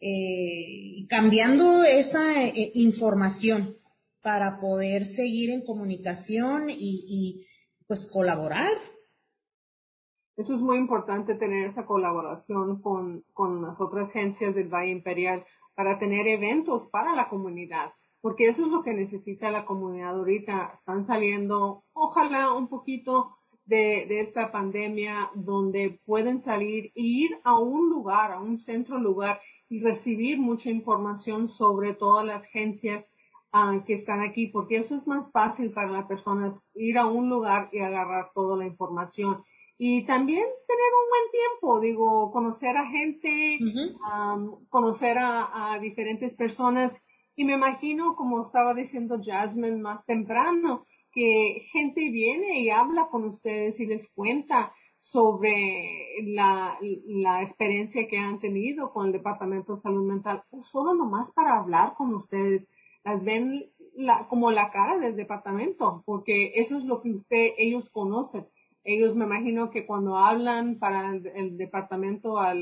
Cambiando esa información para poder seguir en comunicación y pues colaborar. Eso es muy importante, tener esa colaboración con las otras agencias del Valle Imperial para tener eventos para la comunidad, porque eso es lo que necesita la comunidad ahorita. Están saliendo, ojalá, un poquito de esta pandemia, donde pueden salir e ir a un lugar, a un centro lugar, y recibir mucha información sobre todas las agencias que están aquí, porque eso es más fácil para las personas, ir a un lugar y agarrar toda la información. Y también tener un buen tiempo, conocer a gente, conocer a diferentes personas. Y me imagino, como estaba diciendo Jasmine más temprano, que gente viene y habla con ustedes y les cuenta sobre la experiencia que han tenido con el Departamento de Salud Mental, o solo nomás para hablar con ustedes. Las ven como la cara del departamento, porque eso es lo que ellos conocen. Ellos, me imagino que cuando hablan para el departamento al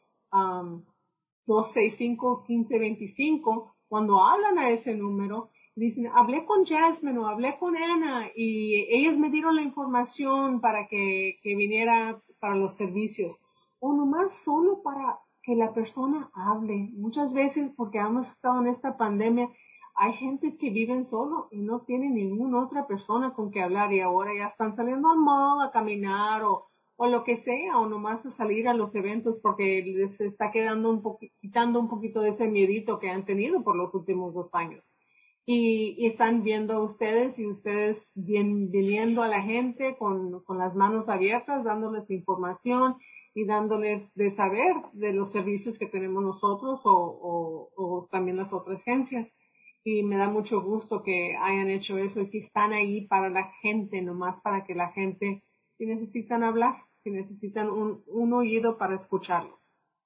1442 265-1525, cuando hablan a ese número, dicen, hablé con Jasmine o hablé con Ana y ellas me dieron la información para que viniera para los servicios. O nomás solo para que la persona hable. Muchas veces, porque hemos estado en esta pandemia, hay gentes que viven solo y no tienen ninguna otra persona con que hablar y ahora ya están saliendo al mall a caminar o lo que sea, o nomás a salir a los eventos porque les está quedando quitando un poquito de ese miedito que han tenido por los últimos 2 años. Y están viendo a ustedes y ustedes viniendo a la gente con las manos abiertas, dándoles información y dándoles de saber de los servicios que tenemos nosotros o también las otras agencias. Y me da mucho gusto que hayan hecho eso y que están ahí para la gente, nomás para que la gente, si necesitan hablar, si necesitan un oído para escucharlos.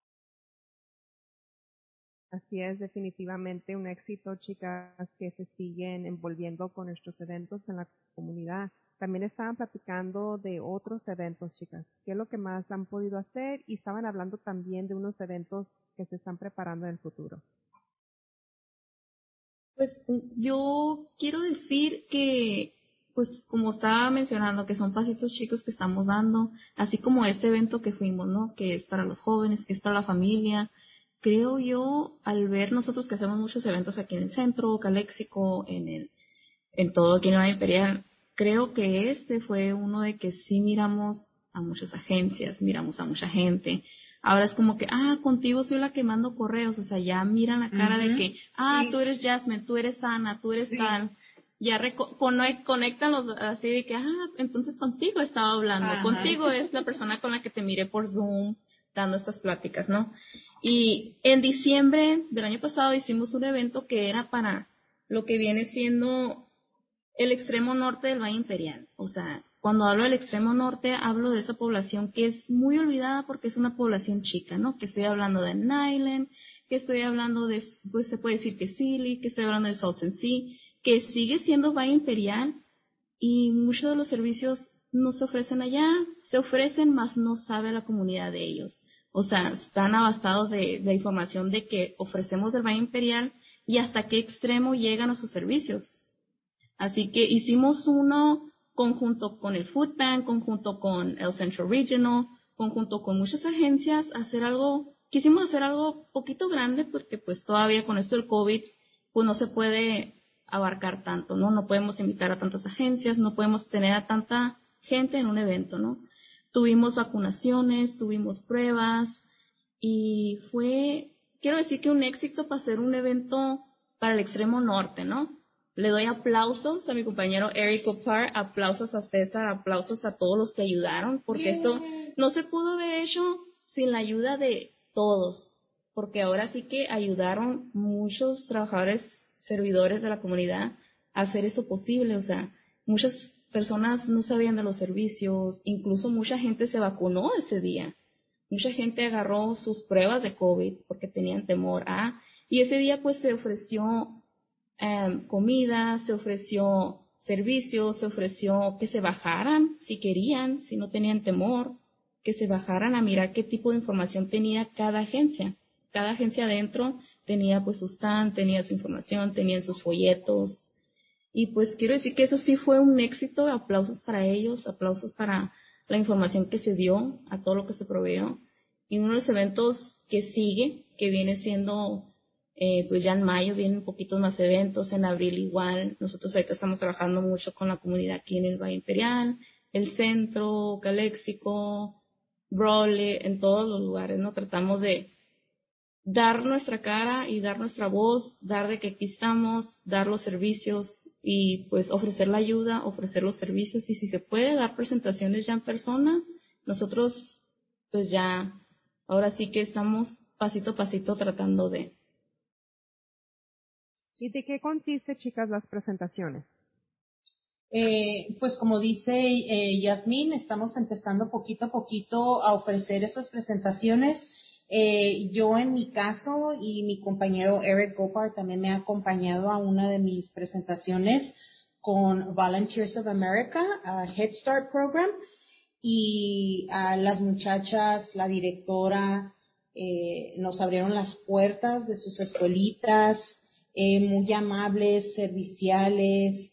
Así es, definitivamente un éxito, chicas, que se siguen envolviendo con nuestros eventos en la comunidad. También estaban platicando de otros eventos, chicas. ¿Qué es lo que más han podido hacer? Y estaban hablando también de unos eventos que se están preparando en el futuro. Pues yo quiero decir que, pues como estaba mencionando, que son pasitos chicos que estamos dando, así como este evento que fuimos, ¿no? Que es para los jóvenes, que es para la familia. Creo yo, al ver nosotros que hacemos muchos eventos aquí en el centro, Caléxico, en todo aquí en la Imperial, creo que este fue uno de que sí miramos a muchas agencias, miramos a mucha gente. Ahora es como que, contigo soy la que mando correos, o sea, ya miran la cara de que, sí, tú eres Jasmine, tú eres Ana, tú eres tal. Ya conectan los así de que, entonces contigo estaba hablando, contigo es la persona con la que te miré por Zoom dando estas pláticas, ¿no? Y en diciembre del año pasado hicimos un evento que era para lo que viene siendo el extremo norte del Valle Imperial. O sea, cuando hablo del extremo norte, hablo de esa población que es muy olvidada porque es una población chica, ¿no? Que estoy hablando de Nyland, que estoy hablando de, pues se puede decir que Sealy, que estoy hablando de Salton Sea, que sigue siendo Valle Imperial y muchos de los servicios no se ofrecen allá, se ofrecen, mas no sabe la comunidad de ellos. O sea, están abastados de información de que ofrecemos el Valle Imperial y hasta qué extremo llegan nuestros servicios. Así que hicimos uno conjunto con el Food Bank, conjunto con el Central Regional, conjunto con muchas agencias, quisimos hacer algo poquito grande porque pues todavía con esto del COVID pues no se puede abarcar tanto, ¿no? No podemos invitar a tantas agencias, no podemos tener a tanta gente en un evento, ¿no? Tuvimos vacunaciones, tuvimos pruebas y quiero decir que un éxito para hacer un evento para el extremo norte, ¿no? Le doy aplausos a mi compañero Eric Opar, aplausos a César, aplausos a todos los que ayudaron, porque esto no se pudo haber hecho sin la ayuda de todos, porque ahora sí que ayudaron muchos trabajadores, servidores de la comunidad a hacer eso posible. O sea, muchas personas no sabían de los servicios, incluso mucha gente se vacunó ese día. Mucha gente agarró sus pruebas de COVID porque tenían temor y ese día pues se ofreció comida, se ofreció servicios, se ofreció que se bajaran si querían, si no tenían temor, que se bajaran a mirar qué tipo de información tenía cada agencia. Cada agencia adentro tenía pues su stand, tenía su información, tenían sus folletos. Y pues quiero decir que eso sí fue un éxito, aplausos para ellos, aplausos para la información que se dio, a todo lo que se proveyó. Y uno de los eventos que sigue, que viene siendo pues ya en mayo vienen poquitos más eventos, en abril igual. Nosotros ahorita estamos trabajando mucho con la comunidad aquí en el Valle Imperial, el centro, Caléxico, Brawley, en todos los lugares, ¿no? Tratamos de dar nuestra cara y dar nuestra voz, dar de que aquí estamos, dar los servicios y pues ofrecer la ayuda, ofrecer los servicios y si se puede dar presentaciones ya en persona, nosotros pues ya, ahora sí que estamos pasito a pasito tratando de. ¿Y de qué consiste, chicas, las presentaciones? Pues como dice Yasmín, estamos empezando poquito a poquito a ofrecer esas presentaciones. Yo en mi caso y mi compañero Eric Gopar también me ha acompañado a una de mis presentaciones con Volunteers of America, Head Start Program, y a las muchachas, la directora, nos abrieron las puertas de sus escuelitas. muy amables, serviciales,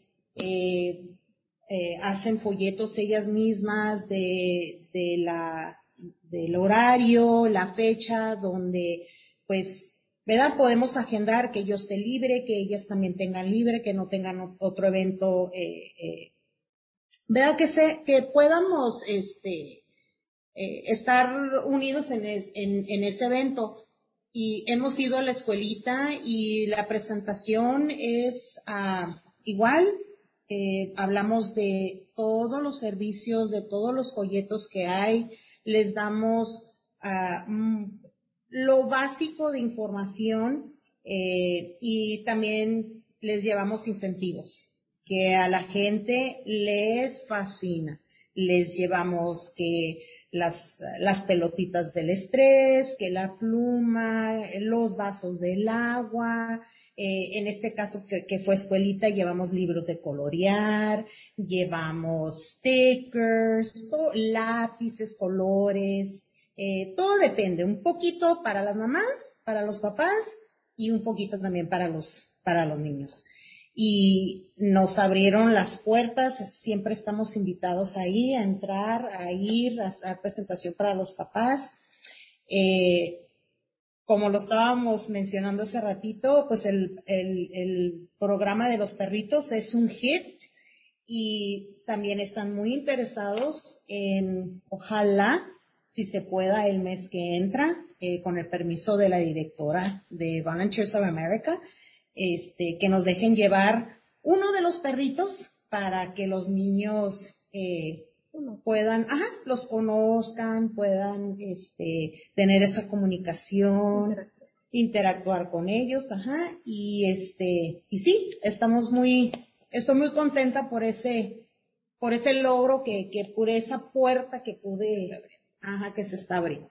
hacen folletos ellas mismas del horario, la fecha, donde pues, ¿verdad? Podemos agendar que yo esté libre, que ellas también tengan libre, que no tengan otro evento, ¿verdad? Que podamos estar unidos en ese evento. Y hemos ido a la escuelita y la presentación es igual. Hablamos de todos los servicios, de todos los folletos que hay, les damos lo básico de información y también les llevamos incentivos que a la gente les fascina. Les llevamos que las pelotitas del estrés, que la pluma, los vasos del agua. En este caso que fue escuelita, llevamos libros de colorear, llevamos stickers, lápices, colores, todo depende, un poquito para las mamás, para los papás y un poquito también para los niños. Y nos abrieron las puertas, siempre estamos invitados ahí a entrar, a ir, a hacer presentación para los papás. Como lo estábamos mencionando hace ratito, pues el programa de los perritos es un hit y también están muy interesados en, ojalá, si se pueda, el mes que entra, con el permiso de la directora de Volunteers of America, que nos dejen llevar uno de los perritos para que los niños puedan, los conozcan, puedan tener esa comunicación, interactuar con ellos, y sí, estoy muy contenta por ese logro por esa puerta que que se está abriendo.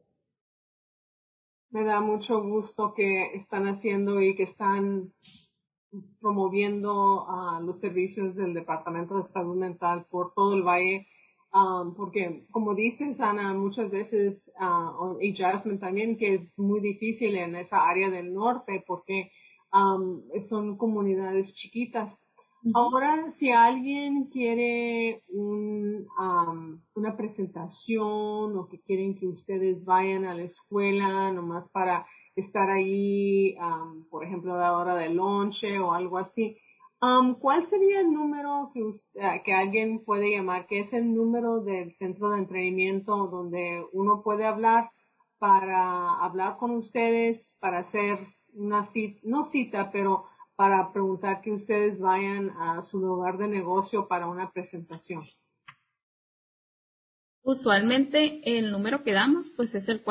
Me da mucho gusto que están haciendo y que están promoviendo los servicios del Departamento de Salud Mental por todo el valle, porque como dices, Ana, muchas veces, y Jasmine también, que es muy difícil en esa área del norte porque son comunidades chiquitas. Ahora, si alguien quiere una presentación o que quieren que ustedes vayan a la escuela nomás para estar ahí, por ejemplo, a la hora de lonche o algo así, ¿cuál sería el número que alguien puede llamar? ¿Qué es el número del centro de entrenamiento donde uno puede hablar para hablar con ustedes, para hacer una cita, no cita, pero para preguntar que ustedes vayan a su lugar de negocio para una presentación? Usualmente el número que damos pues es el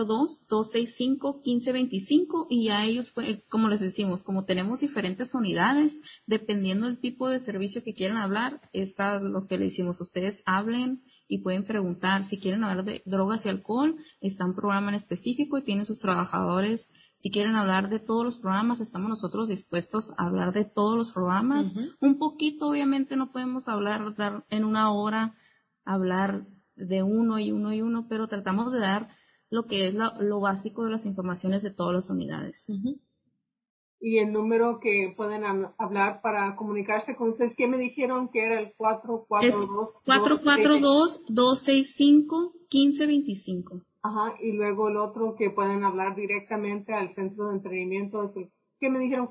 442-265-1525 y ya ellos, como les decimos, como tenemos diferentes unidades, dependiendo del tipo de servicio que quieran hablar, es lo que le decimos, ustedes hablen y pueden preguntar si quieren hablar de drogas y alcohol, está un programa en específico y tienen sus trabajadores. Si quieren hablar de todos los programas, estamos nosotros dispuestos a hablar de todos los programas. Un poquito, obviamente, no podemos dar en una hora, hablar de uno y uno, pero tratamos de dar lo que es lo básico de las informaciones de todas las unidades. Y el número que pueden hablar para comunicarse con ustedes, ¿qué me dijeron que era el 442-265-1525? Ajá, y luego el otro que pueden hablar directamente al centro de entrenamiento es el, ¿qué me dijeron?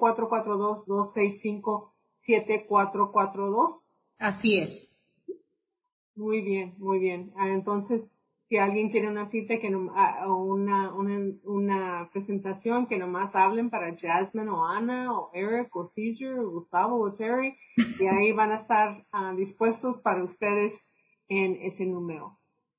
442-265-7442. Así es. Muy bien, muy bien. Entonces, si alguien quiere una cita o una presentación, que nomás hablen para Jasmine o Ana o Eric o Caesar o Gustavo o Terry, y ahí van a estar dispuestos para ustedes en ese número.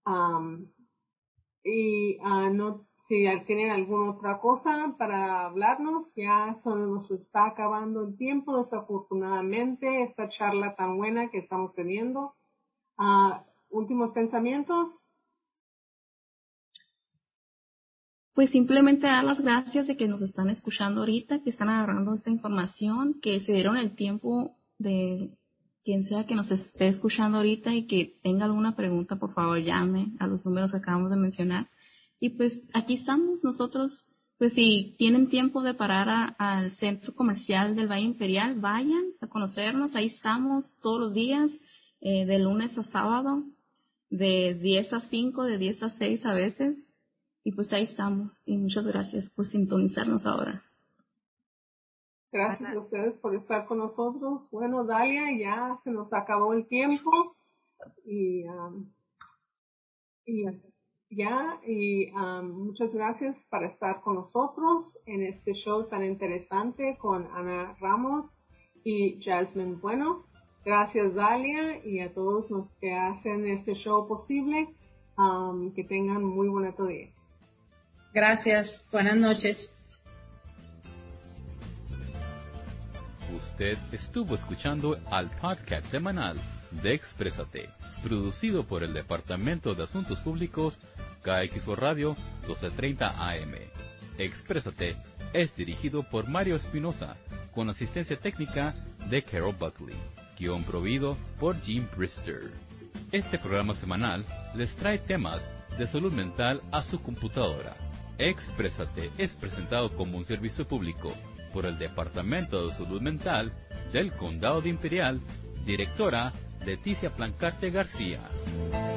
Si tienen alguna otra cosa para hablarnos, ya nos está acabando el tiempo, desafortunadamente, esta charla tan buena que estamos teniendo. Últimos pensamientos. Pues simplemente dar las gracias de que nos están escuchando ahorita, que están agarrando esta información, que se dieron el tiempo de quien sea que nos esté escuchando ahorita y que tenga alguna pregunta, por favor llame a los números que acabamos de mencionar. Y pues aquí estamos nosotros pues si tienen tiempo de parar al centro comercial del Valle Imperial, vayan a conocernos. Ahí estamos todos los días, de lunes a sábado, de 10 a 5, de 10 a 6 a veces. Y pues ahí estamos. Y muchas gracias por sintonizarnos ahora. Gracias a ustedes por estar con nosotros. Bueno, Dalia, ya se nos acabó el tiempo. Y muchas gracias por estar con nosotros en este show tan interesante con Ana Ramos y Jasmine Bueno. Gracias, Dalia, y a todos los que hacen este show posible. Que tengan muy bonito día. Gracias. Buenas noches. Usted estuvo escuchando al podcast semanal de Exprésate, producido por el Departamento de Asuntos Públicos KXO Radio 1230 AM. Exprésate es dirigido por Mario Espinosa, con asistencia técnica de Carol Buckley, guión provido por Jim Brister. Este programa semanal les trae temas de salud mental a su computadora. Exprésate es presentado como un servicio público por el Departamento de Salud Mental del Condado de Imperial, directora Leticia Plancarte García.